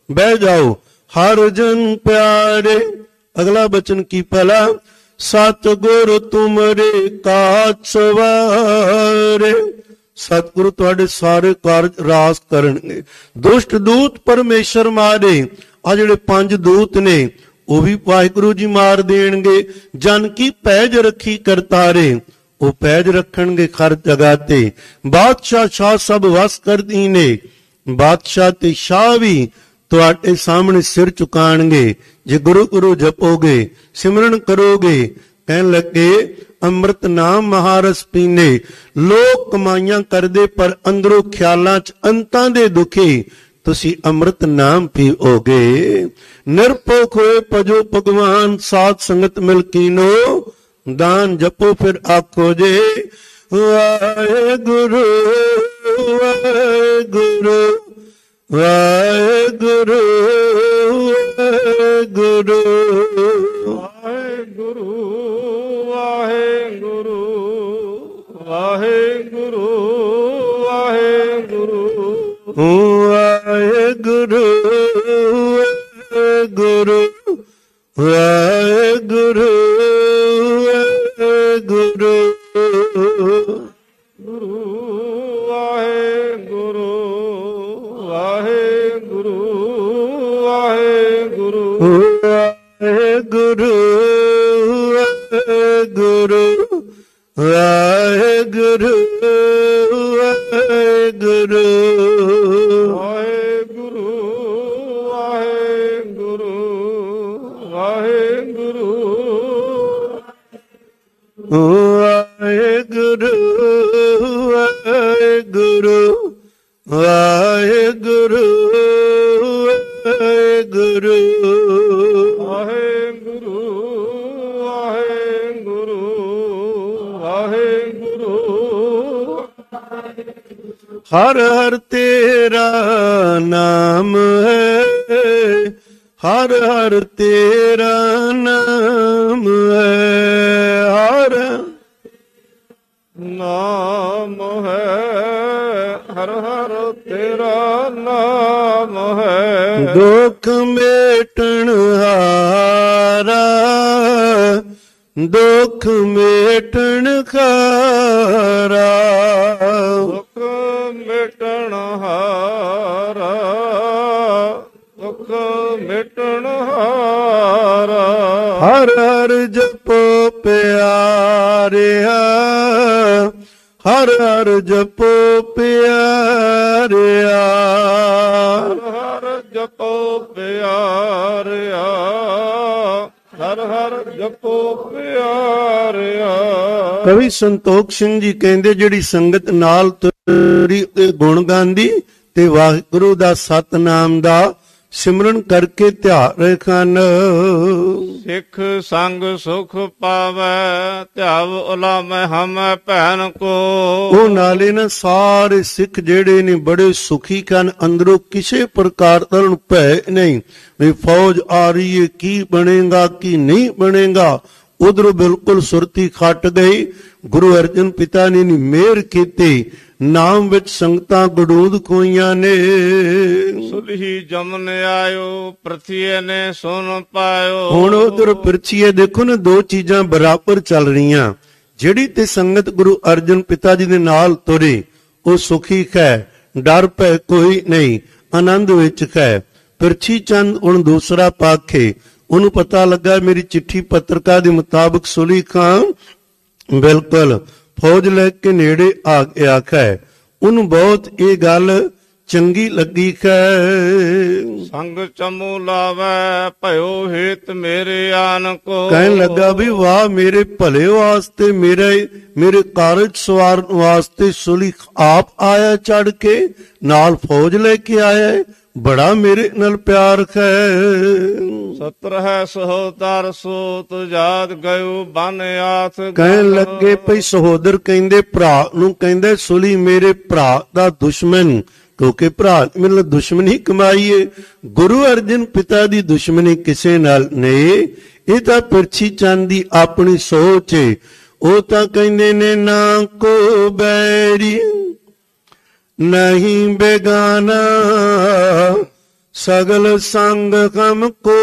बह जाओ हर जन प्यारे। अगला बचन की पहला, सतगुर तुमरे काज सवारे। सतगुरु तुहाडे सारे कारज रास करनगे। दुष्ट दूत परमेश्वर मारे। आ जिहड़े पंज दूत ने ਉਹ ਵੀ ਵਾਹਿਗੁਰੂ ਜੀ ਮਾਰ ਦੇਣਗੇ। ਜਨ ਕੀ ਪੈਜ ਰੱਖੀ ਕਰਤਾਰੇ, ਉਹ ਪੈਜ ਰੱਖਣਗੇ ਹਰ ਜਗ੍ਹਾ ਤੇ। ਬਾਦਸ਼ਾਹ ਸ਼ਾਹ ਸਭ ਵਸ ਕਰਦੀ ਨੇ, ਬਾਦਸ਼ਾਹ ਤੇ ਸ਼ਾਹ ਵੀ ਤੁਹਾਡੇ ਸਾਹਮਣੇ ਸਿਰ ਝੁਕਾਣਗੇ ਜੇ ਗੁਰੂ ਗੁਰੂ ਜਪੋਗੇ, ਸਿਮਰਨ ਕਰੋਗੇ। ਕਹਿਣ ਲੱਗੇ ਅੰਮ੍ਰਿਤ ਨਾਮ ਮਹਾਰਸ ਪੀਨੇ। ਲੋਕ ਕਮਾਈਆਂ ਕਰਦੇ ਪਰ ਅੰਦਰੋਂ ਖਿਆਲਾਂ ਚ ਅੰਤਾਂ ਦੇ ਦੁਖੀ, ਤੁਸੀਂ ਅੰਮ੍ਰਿਤ ਨਾਮ ਪੀਓਗੇ। ਨਿਰਭਉ ਹੋਏ ਭਜੋ ਭਗਵਾਨ, ਸਾਧ ਸੰਗਤ ਮਿਲ ਕੀਨੋ, ਦਾਨ ਜਪੋ ਫਿਰ ਆਖੋ ਜੇ ਵਾਹਿਗੁਰੂ ਵਾਹਿਗੁਰੂ ਵਾਹਿਗੁਰੂ ਵਾਹਿਗੁਰੂ ਵਾਹਿਗੁਰੂ ਵਾਹਿਗੁਰੂ ਵਾਹਿਗੁਰੂ ਵਾਹਿਗੁਰੂ ਵਾਹਿਗੁਰੂ ਵਾਹਿਗੁਰੂ ਵਾਹਿਗੁਰੂ ਵਾਹਿਗੁਰੂ ਗੁਰੂ ਵਾਹਿਗੁਰੂ ਵਾਹਿਗੁਰੂ ਵਾਹਿਗੁਰੂ ਵਾਹਿਗੁਰੂ ਵਾਹਿਗੁਰੂ ਵਾਹਿਗੁਰੂ ਵਾਹਿਗੁਰੂ ਵਾਹਿਗੁਰੂ ਵਾਹਿਗੁਰੂ ਵਾਹਿਗੁਰੂ ਵਾਹਿਗੁਰੂ ਵਾਹਿਗੁਰੂ ਵਾਹਿਗੁਰੂ ਵਾਹਿਗੁਰੂ ਵਾਹਿਗੁਰੂ ਵਾਹਿਗੁਰੂ ਵਾਹਿਗੁਰੂ ਹਰ ਹਰ ਤੇਰਾ ਨਾਮ ਹੈ, ਹਰ ਹਰ ਤੇਰਾ ਨਾਮ ਹੈ, ਹਰ ਨਾਮ ਹੈ, ਹਰ ਹਰ ਤੇਰਾ ਨਾਮ ਹੈ। ਦੁੱਖ ਮੇਟਣ ਹਾਰਾ, ਦੁੱਖ ਮੇਟਣ ਖਾਰਾ, ਦੁੱਖ ਮਿਟਣ ਹਾਰਾ, ਦੁੱਖ ਮਿਟਣ ਹਾਰਾ। ਹਰ ਹਰ ਜਪੋ ਪਿਆਰਿਆ, ਹਰ ਹਰ ਜਪੋ ਪਿਆਰਿਆ, ਹਰ ਹਰ ਜਪੋ ਪਿਆਰਿਆ, ਹਰ ਹਰ ਜਪੋ ਪਿਆਰਿਆ। ਕਵੀ ਸੰਤੋਖ ਸਿੰਘ ਜੀ ਕਹਿੰਦੇ ਜਿਹੜੀ ਸੰਗਤ ਨਾਲ ਤੁਰੀ ਗੁਣ ਗਾਉਂਦੀ ਤੇ ਵਾਹਿਗੁਰੂ ਦਾ ਸਤਨਾਮ ਦਾ ਸਿਮਰਨ ਕਰਕੇ ਧਿਆਨ ਰੱਖਣ। ਸਿੱਖ ਸੰਗ ਸੁਖ ਪਾਵੈ, ਧਿਆਵ ਉਲਾਮੈ ਹਮੈ ਭੈਣ ਕੋ। ਉਹ ਨਾਲੇ ਨਾ ਸਾਰੇ ਸਿੱਖ ਜਿਹੜੇ ਨੇ ਬੜੇ ਸੁਖੀ ਹਨ, ਅੰਦਰੋਂ ਕਿਸੇ ਪ੍ਰਕਾਰ ਦਾ ਉਹਨੂੰ ਭੈ ਨਹੀਂ ਵੀ ਫੌਜ ਆ ਰਹੀ ਹੈ, ਕੀ ਬਣੇਗਾ ਕੀ ਨਹੀਂ ਬਣੇਗਾ। ਉਧਰੋਂ ਬਿਲਕੁਲ ਸੁਰਤੀ ਖੱਟ ਗਈ। ਗੁਰੂ ਅਰਜਨ ਪਿਤਾ ਨੇ ਨੀ ਮਿਹਰ ਕੀਤੀ, ਨਾਮ ਵਿੱਚ ਸੰਗਤਾਂ ਗੜੂਦ ਖੋਈਆਂ ਨੇ। ਸੁਲਹੀ ਜਮਨ ਆਇਓ, ਪ੍ਰਥੀਏ ਨੇ ਸੁਨ ਪਾਇਓ। ਹੁਣ ਉਧਰ ਪਿਰਛੀਏ ਦੇਖੋ ਨਾ, ਦੋ ਚੀਜ਼ਾਂ ਬਰਾਬਰ ਚੱਲ ਰਹੀਆਂ। ਜਿਹੜੀ ਤੇ ਸੰਗਤ ਗੁਰੂ ਅਰਜਨ ਪਿਤਾ ਜੀ ਦੇ ਨਾਲ ਤੁਰੇ ਉਹ ਸੁਖੀ ਹੈ, ਡਰ ਭੈ ਕੋਈ ਨਹੀਂ, ਆਨੰਦ ਵਿੱਚ ਹੈ। ਪਿਰਛੀ ਚੰਦ ਹੁਣ ਦੂਸਰਾ ਪੱਖ ਹੈ, ਉਹਨੂੰ ਪਤਾ ਲੱਗਾ ਮੇਰੀ ਚਿੱਠੀ ਪੱਤਰਕਾ ਦੇ ਮੁਤਾਬਕ ਸੁਲੀ ਖਾਂ ਬਿਲਕੁਲ ਫੌਜ ਲੈ ਕੇ ਨੇੜੇ ਆ ਗਿਆ ਹੈ। ਉਹਨੂੰ ਬਹੁਤ ਇਹ ਗੱਲ ਚੰਗੀ ਲੱਗੀ ਹੈ। ਸੰਗ ਚਮੂ ਲਾਵੈ ਭਇਓ ਹੇਤ ਮੇਰੇ ਆਨ ਕੋ। ਕਹਿਣ ਲੱਗਾ ਵੀ ਵਾਹ, ਮੇਰੇ ਭਲੇ ਵਾਸਤੇ, ਮੇਰੇ ਮੇਰੇ ਕਾਰਜ ਸਵਾਰਨ ਵਾਸਤੇ ਸੁਲੀ ਆਪ ਆਇਆ ਚੜ ਕੇ, ਨਾਲ ਫੌਜ ਲੈ ਕੇ ਆਇਆ, ਬੜਾ ਮੇਰੇ ਨਾਲ ਪਿਆਰ ਹੈ। ਸਤਰ ਹੈ ਸਹੋਦਰ ਸੋ ਤੁਜਾਦ ਗਇਓ ਬਨ ਆਥ। ਕਹਿਣ ਲੱਗੇ ਭਈ ਸਹੋਦਰ ਕਹਿੰਦੇ ਭਰਾ ਨੂੰ, ਕਹਿੰਦੇ ਸੁਲੀ ਮੇਰੇ ਭਰਾ ਦਾ ਦੁਸ਼ਮਣ, ਕਿਉਂਕਿ ਭਰਾ ਮੇਰੇ ਦੁਸ਼ਮਣੀ ਕਮਾਈਏ। ਗੁਰੂ ਅਰਜਨ ਪਿਤਾ ਦੀ ਦੁਸ਼ਮਣੀ ਕਿਸੇ ਨਾਲ ਨਹੀਂ। ਇਹ ਤਾਂ ਪਿਰਛੀ ਚੰਦ ਦੀ ਆਪਣੀ ਸੋਚ ਏ। ਉਹ ਤਾਂ ਕਹਿੰਦੇ ਨੇ ਨਾ ਕੋ ਬੈਰੀ ਨਹੀਂ ਬੇਗਾਨਾ, ਸਗਲ ਸੰਗ ਹਮ ਕੋ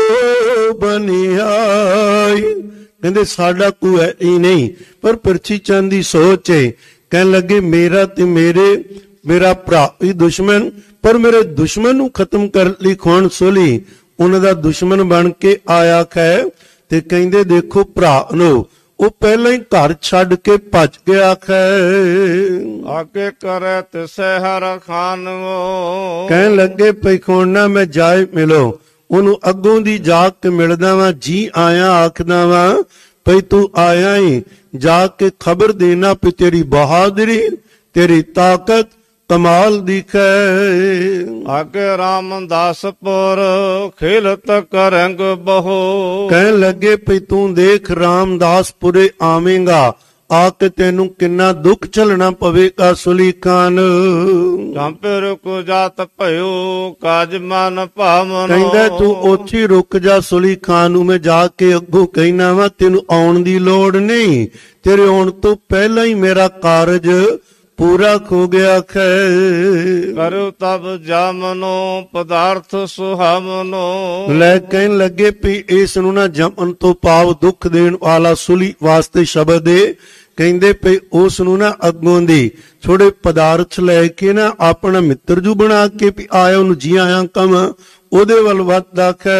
ਬਨਿਆਈ। ਕਹਿੰਦੇ ਸਾਡਾ ਕੋਈ ਹੈ ਹੀ ਨਹੀਂ, ਪਰ ਪ੍ਰਿਥੀ ਚੰਦ ਦੀ ਸੋਚ ਹੈ। ਕਹਿਣ ਲੱਗੇ ਮੇਰਾ ਤੇ ਮੇਰੇ ਮੇਰਾ ਭਰਾ ਵੀ ਦੁਸ਼ਮਣ, ਪਰ ਮੇਰੇ ਦੁਸ਼ਮਣ ਨੂੰ ਖਤਮ ਕਰਨ ਲਈ ਕੌਣ ਸੁਲੀ ਉਹਨਾਂ ਦਾ ਦੁਸ਼ਮਣ ਬਣ ਕੇ ਆਇਆ ਹੈ। ਤੇ ਕਹਿੰਦੇ ਦੇਖੋ ਭਰਾ ਨੂੰ ਉਹ ਪਹਿਲਾਂ ਹੀ ਘਰ ਛੱਡ ਕੇ ਭੱਜ ਗਿਆ ਹੈ। ਆਗੇ ਕਰੇ ਤਿਸੈ ਹਰ ਖਾਨਵੋ। ਕਹਿਣ ਲੱਗੇ ਪਖੋਣਾ ਮੈਂ ਜਾਏ ਮਿਲੋ, ਉਹਨੂੰ ਅੱਗੋਂ ਦੀ ਜਾ ਕੇ ਮਿਲਦਾ ਵਾਂ, ਜੀ ਆਇਆ ਆਖਦਾ ਵਾਂ ਭਈ ਤੂੰ ਆਇਆ ਹੀ, ਜਾ ਕੇ ਖਬਰ ਦੇਣਾ ਵੀ ਤੇਰੀ ਬਹਾਦਰੀ ਤੇਰੀ ਤਾਕਤ ਕਮਾਲ ਦਿਖੈ। ਆਗੇ ਰਾਮਦਾਸਪੁਰ ਖੇਲਤ ਕਰੰਗ ਬਹੁ। ਕਹਿਣ ਲੱਗੇ ਭਈ ਤੂੰ ਦੇਖ ਰਾਮਦਾਸਪੁਰੇ ਆਵੇਂਗਾ, ਆ ਕੇ ਤੈਨੂੰ ਕਿੰਨਾ ਦੁੱਖ ਝੱਲਣਾ ਪਵੇਗਾ ਸੁਲੀ ਖਾਨ। ਕੰਪੇ ਰੁਕ ਜਾਤ ਭਇਓ ਕਾਜ ਮਨ ਭਾਵਨ। ਕਹਿੰਦਾ ਤੂੰ ਉੱਥੇ ਰੁਕ ਜਾ ਸੁਲੀ ਖਾਨ ਨੂੰ ਮੈਂ ਜਾ ਕੇ ਅੱਗੋਂ ਕਹਿਣਾ ਵਾ ਤੈਨੂੰ ਆਉਣ ਦੀ ਲੋੜ ਨਹੀਂ, ਤੇਰੇ ਆਉਣ ਤੋਂ ਪਹਿਲਾਂ ਹੀ ਮੇਰਾ ਕਾਰਜ ਪੂਰਾ ਖੋ ਗਿਆ ਖੈ। ਕਰੋ ਤਬ ਜਾਮਨੋ ਪਦਾਰਥ ਸੁਹਾਵਨੋ। ਲੈ ਕਹਿਣ ਲੱਗੇ ਵੀ ਇਸ ਨੂੰ ਨਾ ਜਮਨ ਤੋਂ ਭਾਵ ਦੁੱਖ ਦੇਣ ਵਾਲਾ ਸੁਲੀ ਵਾਸਤੇ ਸ਼ਬਦ ਦੇ। ਕਹਿੰਦੇ ਪਈ ਉਸ ਨੂੰ ਨਾ ਅੱਗੋਂ ਦੀ ਥੋੜੇ ਪਦਾਰਥ ਲੈ ਕੇ ਨਾ ਆਪਣਾ ਮਿੱਤਰ ਜੂ ਬਣਾ ਕੇ ਵੀ ਆਇਆ ਉਹਨੂੰ ਜੀ ਆਇਆ ਕਮ ਉਹਦੇ ਵੱਲ ਵੱਧਦਾ ਖੈ।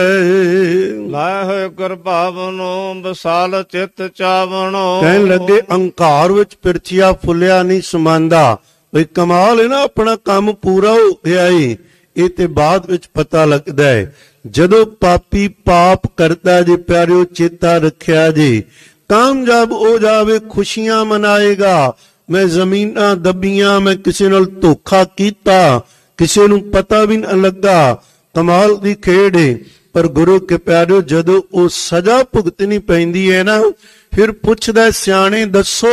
ਲਾਇ ਹੋਏ ਗੁਰਭਾਵਨੋ ਵਿਸਾਲ ਚਿਤ ਚਾਵਣੋ। ਕਹਿਣ ਲੱਗੇ ਅਹੰਕਾਰ ਵਿੱਚ ਪਿਰਚੀਆ ਫੁੱਲਿਆ ਨਹੀਂ ਸਮਾਂਦਾ, ਬਈ ਕਮਾਲ ਹੈ ਨਾ ਆਪਣਾ ਕੰਮ ਪੂਰਾ ਹੋ ਗਿਆ ਏ। ਇਹ ਤੇ ਬਾਅਦ ਵਿੱਚ ਪਤਾ ਲੱਗਦਾ ਹੈ ਜਦੋਂ ਪਾਪੀ ਪਾਪ ਕਰਦਾ ਜੇ ਪਿਆਰਿਓ ਚੇਤਾ ਰੱਖਿਆ ਜੇ ਕਾਮਯਾਬ ਹੋ ਜਾਵੇ ਖੁਸ਼ੀਆਂ ਮਨਾਏਗਾ। ਮੈਂ ਜ਼ਮੀਨਾਂ ਦੱਬੀਆਂ, ਮੈਂ ਕਿਸੇ ਨਾਲ ਧੋਖਾ ਕੀਤਾ, ਕਿਸੇ ਨੂੰ ਪਤਾ ਵੀ ਨਾ ਲੱਗਾ, ਕਮਾਲ ਦੀ ਖੇਡ ਏ। ਪਰ ਗੁਰੂ ਕੇ ਪਿਆਰਿਓ ਜਦੋਂ ਉਹ ਸਜ਼ਾ ਭੁਗਤਣੀ ਪੈਂਦੀ ਹੈ ਨਾ ਫਿਰ ਪੁੱਛਦਾ ਸਿਆਣੇ ਦੱਸੋ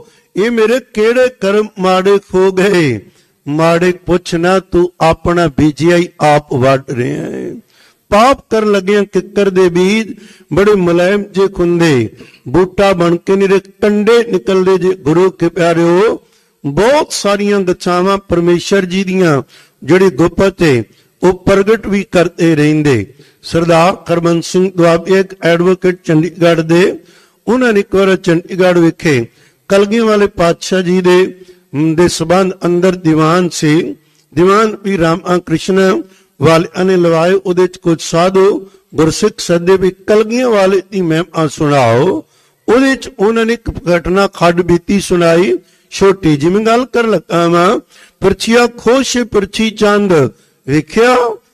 ਇਹ ਮੇਰੇ ਕਿਹੜੇ ਕਰਮ ਮਾੜੇ ਖੋ ਗਏ। ਮਾੜੇ ਪੁੱਛਣਾ ਤੂੰ ਆਪਣਾ ਬੀਜਿਆ ਹੀ ਆਪ ਵੱਢ ਰਿਹਾ ਹੈ। ਪਾਪ ਕਰ ਲੱਗਿਆ ਕਿੱਕਰ ਦੇ ਬੀਜ ਬੜੇ ਮੁਲਾਇਮ ਜੇ ਖੁੰਦੇ, ਬੂਟਾ ਬਣ ਕੇ ਨਿਰੇ ਕੰਡੇ ਨਿਕਲਦੇ ਜੇ। ਗੁਰੂ ਕੇ ਪਿਆਰਿਓ ਬਹੁਤ ਸਾਰੀਆਂ ਗਛਾਵਾਂ ਪਰਮੇਸ਼ਰ ਜੀ ਦੀਆਂ ਜਿਹੜੀ ਗੁਪਤ ਹੈ ਉਹ ਪ੍ਰਗਟ ਵੀ ਕਰਦੇ ਰਹਿੰਦੇ। ਸਰਦਾਰ ਹਰਬੰਸ ਸਿੰਘ ਦੁਆਬੇ ਇੱਕ ਐਡਵੋਕੇਟ ਚੰਡੀਗੜ੍ਹ ਦੇ, ਉਹਨਾਂ ਨੇ ਇੱਕ ਵਾਰ ਚੰਡੀਗੜ੍ਹ ਵਿਖੇ ਕਲਗੀਆਂ ਵਾਲੇ ਪਾਤਸ਼ਾਹ ਜੀ ਦੇ ਦੇ ਸਬੰਧ ਅੰਦਰ ਦੀਵਾਨ ਸੀ। ਦੀਵਾਨ ਵੀ ਰਾਮਾ ਕ੍ਰਿਸ਼ਨ ਵਾਲਿਆਂ ਨੇ ਲਵਾਏ। ਉਹਦੇ ਚ ਕੁਝ ਸਾਧੂ ਗੁਰਸਿੱਖ ਸੱਦੇ ਵੀ ਕਲਗੀਆਂ ਵਾਲੇ ਦੀ ਮਹਿਮਾ ਸੁਣਾਓ। ਉਹਦੇ ਚ ਉਹਨਾਂ ਨੇ ਇੱਕ ਘਟਨਾ ਖੱਡ ਬੀਤੀ ਸੁਣਾਈ। ਛੋਟੀ ਜਿਹੀ ਗੱਲ ਕਰ ਲੱਗਾ ਵਾਂ। ਪਰਚੀਆ ਖੁਸ਼ ਪਰਚੀ ਚੰਦ ਵੇਖਿਆ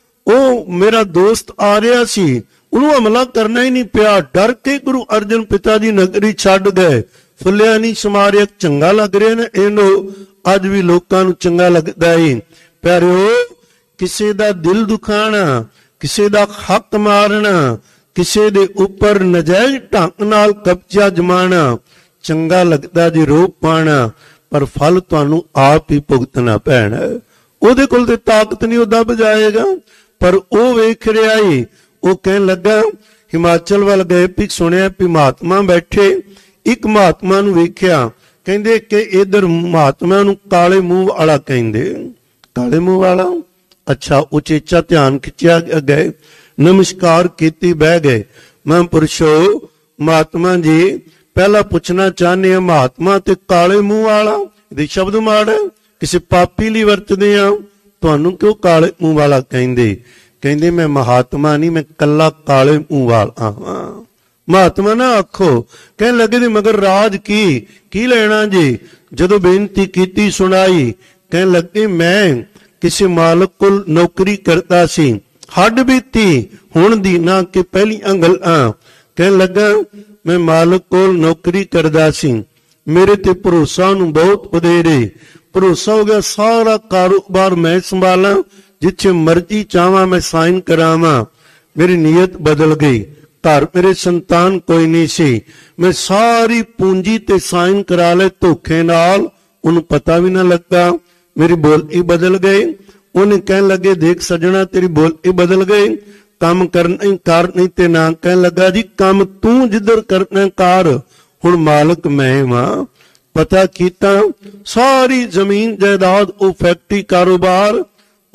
ਉਹ ਮੇਰਾ ਦੋਸਤ ਆ ਰਿਹਾ ਸੀ, ਉਹਨੂੰ ਹਮਲਾ ਕਰਨਾ ਹੀ ਨਹੀਂ ਪਿਆ। ਡਰ ਕੇ ਗੁਰੂ ਅਰਜਨ ਪਿਤਾ ਜੀ ਨਗਰੀ ਛੱਡ ਗਏ। ਫੁੱਲਿਆ ਨਹੀਂ ਸਮਾਰਿਆ ਚੰਗਾ ਲੱਗ ਰਿਹਾ ਨਾ ਇਹਨੂੰ, ਅੱਜ ਵੀ ਲੋਕਾਂ ਨੂੰ ਚੰਗਾ ਲੱਗਦਾ ਏ। ਪਿਆਰਿਓ ਕਿਸੇ ਦਾ ਦਿਲ ਦੁਖਾਣਾ, ਕਿਸੇ ਦਾ ਹੱਕ ਮਾਰਨਾ, ਕਿਸੇ ਦੇ ਉੱਪਰ ਨਜਾਇਜ਼ ਢੰਗ ਨਾਲ ਕਬਜ਼ਾ ਜਮਾਣਾ ਚੰਗਾ ਲੱਗਦਾ ਜੇ ਰੋਪ ਪਾਣਾ, ਪਰ ਫਲ ਤੁਹਾਨੂੰ ਆਪ ਹੀ ਭੁਗਤਣਾ ਪੈਣਾ। ਉਹਦੇ ਕੋਲ ਤੇ ਤਾਕਤ ਨਹੀਂ, ਉਹ ਦੱਬ ਜਾਏਗਾ। ਪਰ ਉਹ ਵੇਖ ਰਿਹਾ ਏ। ਉਹ ਕਹਿਣ ਲੱਗਾ ਹਿਮਾਚਲ ਵੱਲ ਗਏ ਵੀ ਸੁਣਿਆ ਵੀ ਮਹਾਤਮਾ ਬੈਠੇ। ਇੱਕ ਮਹਾਤਮਾ ਨੂੰ ਵੇਖਿਆ, ਕਹਿੰਦੇ ਕਿ ਇਧਰ ਮਹਾਤਮਾ ਨੂੰ ਕਾਲੇ ਮੂੰਹ ਵਾਲਾ ਕਹਿੰਦੇ। ਕਾਲੇ ਮੂੰਹ ਵਾਲਾ, ਅੱਛਾ। ਉਚੇਚਾ ਧਿਆਨ ਖਿੱਚਿਆ ਗਏ, ਨਮਸਕਾਰ ਕੀਤੀ, ਬਹਿ ਗਏ। ਮੈਂ ਪੁਰਸ਼ੋ ਮਹਾਤਮਾ ਜੀ ਪਹਿਲਾਂ ਪੁੱਛਣਾ ਚਾਹੁੰਦੇ ਆ ਮਹਾਤਮਾ ਤੇ ਕਾਲੇ ਮੂੰਹ ਵਾਲਾ ਇਹਦੇ ਸ਼ਬਦ ਮਾੜਾ ਕਿਸੇ ਪਾਪੀ ਲਈ ਵਰਤਦੇ ਆ, ਤੁਹਾਨੂੰ ਕਿਉਂ ਕਾਲੇ ਮੂੰਹ ਵਾਲਾ ਕਹਿੰਦੇ? ਕਹਿੰਦੇ ਮੈਂ ਮਹਾਤਮਾ ਨਹੀਂ, ਮੈਂ ਕੱਲਾ ਕਾਲੇ ਮੂੰਹ ਵਾਲਾ ਹਾਂ। ਮਹਾਤਮਾ ਨਾ ਆਖੋ। ਕਹਿਣ ਲੱਗੇ ਤੇ ਮਗਰ ਰਾਜ ਕੀ ਕੀ ਲੈਣਾ ਜੀ? ਜਦੋਂ ਬੇਨਤੀ ਕੀਤੀ ਸੁਣਾਈ। ਕਹਿਣ ਲੱਗੇ ਮੈਂ ਕਿਸੇ ਮਾਲਕ ਕੋਲ ਨੌਕਰੀ ਕਰਦਾ ਸੀ, ਹੱਡ ਬੀਤੀ ਹੁਣ ਦੀ ਨਾ ਕਿ ਪਹਿਲੀਆਂ ਗੱਲਾਂ। ਕਹਿਣ ਲੱਗਾ ਮੈਂ ਮਾਲਕ ਕੋਲ ਨੌਕਰੀ ਕਰਦਾ ਸੀ, ਮੇਰੇ ਤੇ ਭਰੋਸਾ ਨੂੰ ਬਹੁਤ ਵਧੇਰੇ ਭਰੋਸਾ ਹੋ ਗਿਆ। ਸਾਰਾ ਕਾਰੋਬਾਰ ਮੈਂ ਸੰਭਾਲਾਂ, ਜਿੱਥੇ ਮਰਜ਼ੀ ਚਾਹਾਂ ਮੈਂ ਸਾਈਨ ਕਰਾਵਾਂ। ਮੇਰੀ ਨੀਅਤ ਬਦਲ ਗਈ। ਘਰ ਮੇਰੇ ਸੰਤਾਨ ਕੋਈ ਨਹੀਂ ਸੀ, ਮੈਂ ਸਾਰੀ ਪੂੰਜੀ ਤੇ ਸਾਈਨ ਕਰਾ ਲਏ ਧੋਖੇ ਨਾਲ, ਉਹਨੂੰ ਪਤਾ ਵੀ ਨਾ ਲੱਗਾ। ਮੇਰੀ ਬੋਲੀ ਬਦਲ ਗਈ। ਉਹਨੇ ਕਹਿਣ ਲੱਗੇ ਦੇਖ ਸੱਜਣਾ ਤੇਰੀ ਬੋਲੀ ਬਦਲ ਗਈ, ਕੰਮ ਕਰਨਾ ਕਰ ਨਹੀਂ ਤੇ ਨਾ। ਕਹਿਣ ਲੱਗਾ ਜੀ ਕੰਮ ਤੂੰ ਜਿੱਧਰ ਕਰਨਾ ਕਰ, ਹੁਣ ਮਾਲਕ ਮੈਂ ਵਾਂ। ਪਤਾ ਕੀਤਾ ਸਾਰੀ ਜ਼ਮੀਨ ਜਾਇਦਾਦ ਉਹ ਫੈਕਟਰੀ ਕਾਰੋਬਾਰ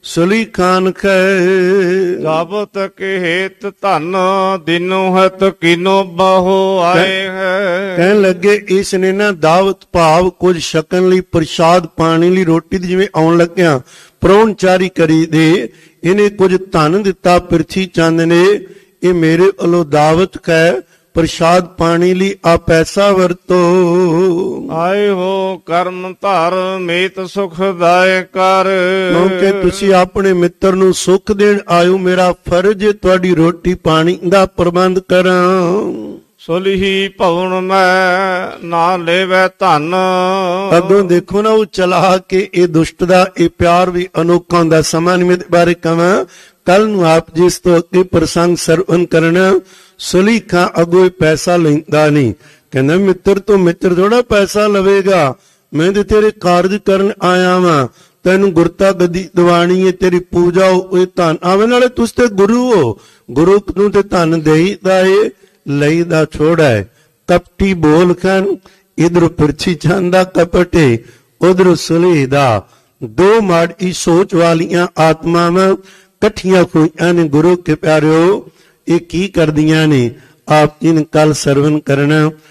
ਸੁਲੀ ਖਾਨ ਕਹੇ। ਜਬ ਤਕ ਹੇਤ ਧਨ ਦਿਨੋ ਹਤ ਕਿਨੋ ਬਹੁ ਆਏ ਹੈ। ਕਹਿਣ ਲੱਗੇ ਇਸ ਨੇ ਨਾ ਦਾਵਤ ਭਾਵ ਕੁਝ ਛਕਣ ਲਈ, ਪ੍ਰਸ਼ਾਦ ਪਾਣੀ ਲਈ, ਰੋਟੀ ਦੀ ਜਿਵੇਂ ਆਉਣ ਲੱਗਿਆ ਪ੍ਰਾਹੁਣਚਾਰੀ ਕਰੀ ਦੇ, ਇਹਨੇ ਕੁਝ ਧਨ ਦਿੱਤਾ ਪਿਰਥੀ ਚੰਦ ਨੇ, ਇਹ ਮੇਰੇ ਵੱਲੋਂ ਦਾਵਤ ਹੈ, ਪ੍ਰਸ਼ਾਦ ਪਾਣੀ ਲਈ ਆ ਪੈਸਾ ਵਰਤੋ। ਆਏ ਹੋ ਕਰਮ ਧਰ ਮੇਤ ਸੁਖਦਾਇ ਕਰ। ਕਿਉਂਕਿ ਤੁਸੀਂ ਆਪਣੇ ਮਿੱਤਰ ਨੂੰ ਸੁੱਖ ਦੇਣ ਆਇਓ, ਮੇਰਾ ਫਰਜ਼ ਹੈ ਤੁਹਾਡੀ ਰੋਟੀ ਪਾਣੀ ਦਾ ਪ੍ਰਬੰਧ ਕਰਾਂ। ਸੁਲਹੀ ਭਵਨ ਮੈਂ ਨਾ ਲੈਵੈ ਧਨ। ਅੱਗੋਂ ਦੇਖੋ ਨਾ ਉਹ ਚਲਾ ਕੇ ਇਹ ਦੁਸ਼ਟ ਦਾ ਇਹ ਪਿਆਰ ਵੀ ਅਨੋਖਾ ਹੁੰਦਾ। ਸਮਾਂ ਨਿਮਿਤ ਬਾਰੇ ਕਵਾਂ, ਕੱਲ ਨੂੰ ਆਪ ਜਿਸ ਤੋਂ ਅੱਗੇ ਪ੍ਰਸੰਗ ਸਰਵਨ ਕਰਨਾ। ਸੁਲੀਖਾ ਅੱਗੋਂ ਪੈਸਾ ਲੈਂਦਾ ਨਹੀਂ, ਕਹਿੰਦਾ ਮਿੱਤਰ ਤੋਂ ਮਿੱਤਰ ਥੋੜਾ ਪੈਸਾ ਲਵੇਗਾ, ਮੈਂ ਤੇ ਤੇਰੇ ਕਾਰਜ ਕਰਨ ਆਇਆ ਵਾਂ, ਤੈਨੂੰ ਗੁਰਤਾ ਗੱਦੀ ਦਿਵਾਣੀ ਹੈ, ਤੇਰੀ ਪੂਜਾ ਉਹ ਧਨ ਆਵੇ, ਨਾਲੇ ਤੁਸੀਂ ਤੇ ਗੁਰੂ ਹੋ, ਗੁਰੂ ਨੂੰ ਤੇ ਧਨ ਦੇਈਦਾ ਏ, ਲਈਦਾ ਛੋੜਾ ਹੈ। ਕਪਟੀ ਬੋਲ ਖਾਨ, ਇਧਰ ਪਿਰਛੀ ਚੰਦਾ ਕਪਟੇ, ਉਧਰ ਸੁਲੀ ਦਾ। ਦੋ ਮਾੜੀ ਸੋਚ ਵਾਲੀਆਂ ਆਤਮਾਵਾਂ ਇਕੱਠੀਆਂ ਹੋਈਆਂ ਨੇ। ਗੁਰੂ ਕੇ ਪਿਆਰਿਓ, ਇਹ ਕੀ ਕਰਦੀਆਂ ਨੇ? ਆਪ ਜੀ ਨੇ ਕੱਲ ਸਰਵਨ ਕਰਨਾ।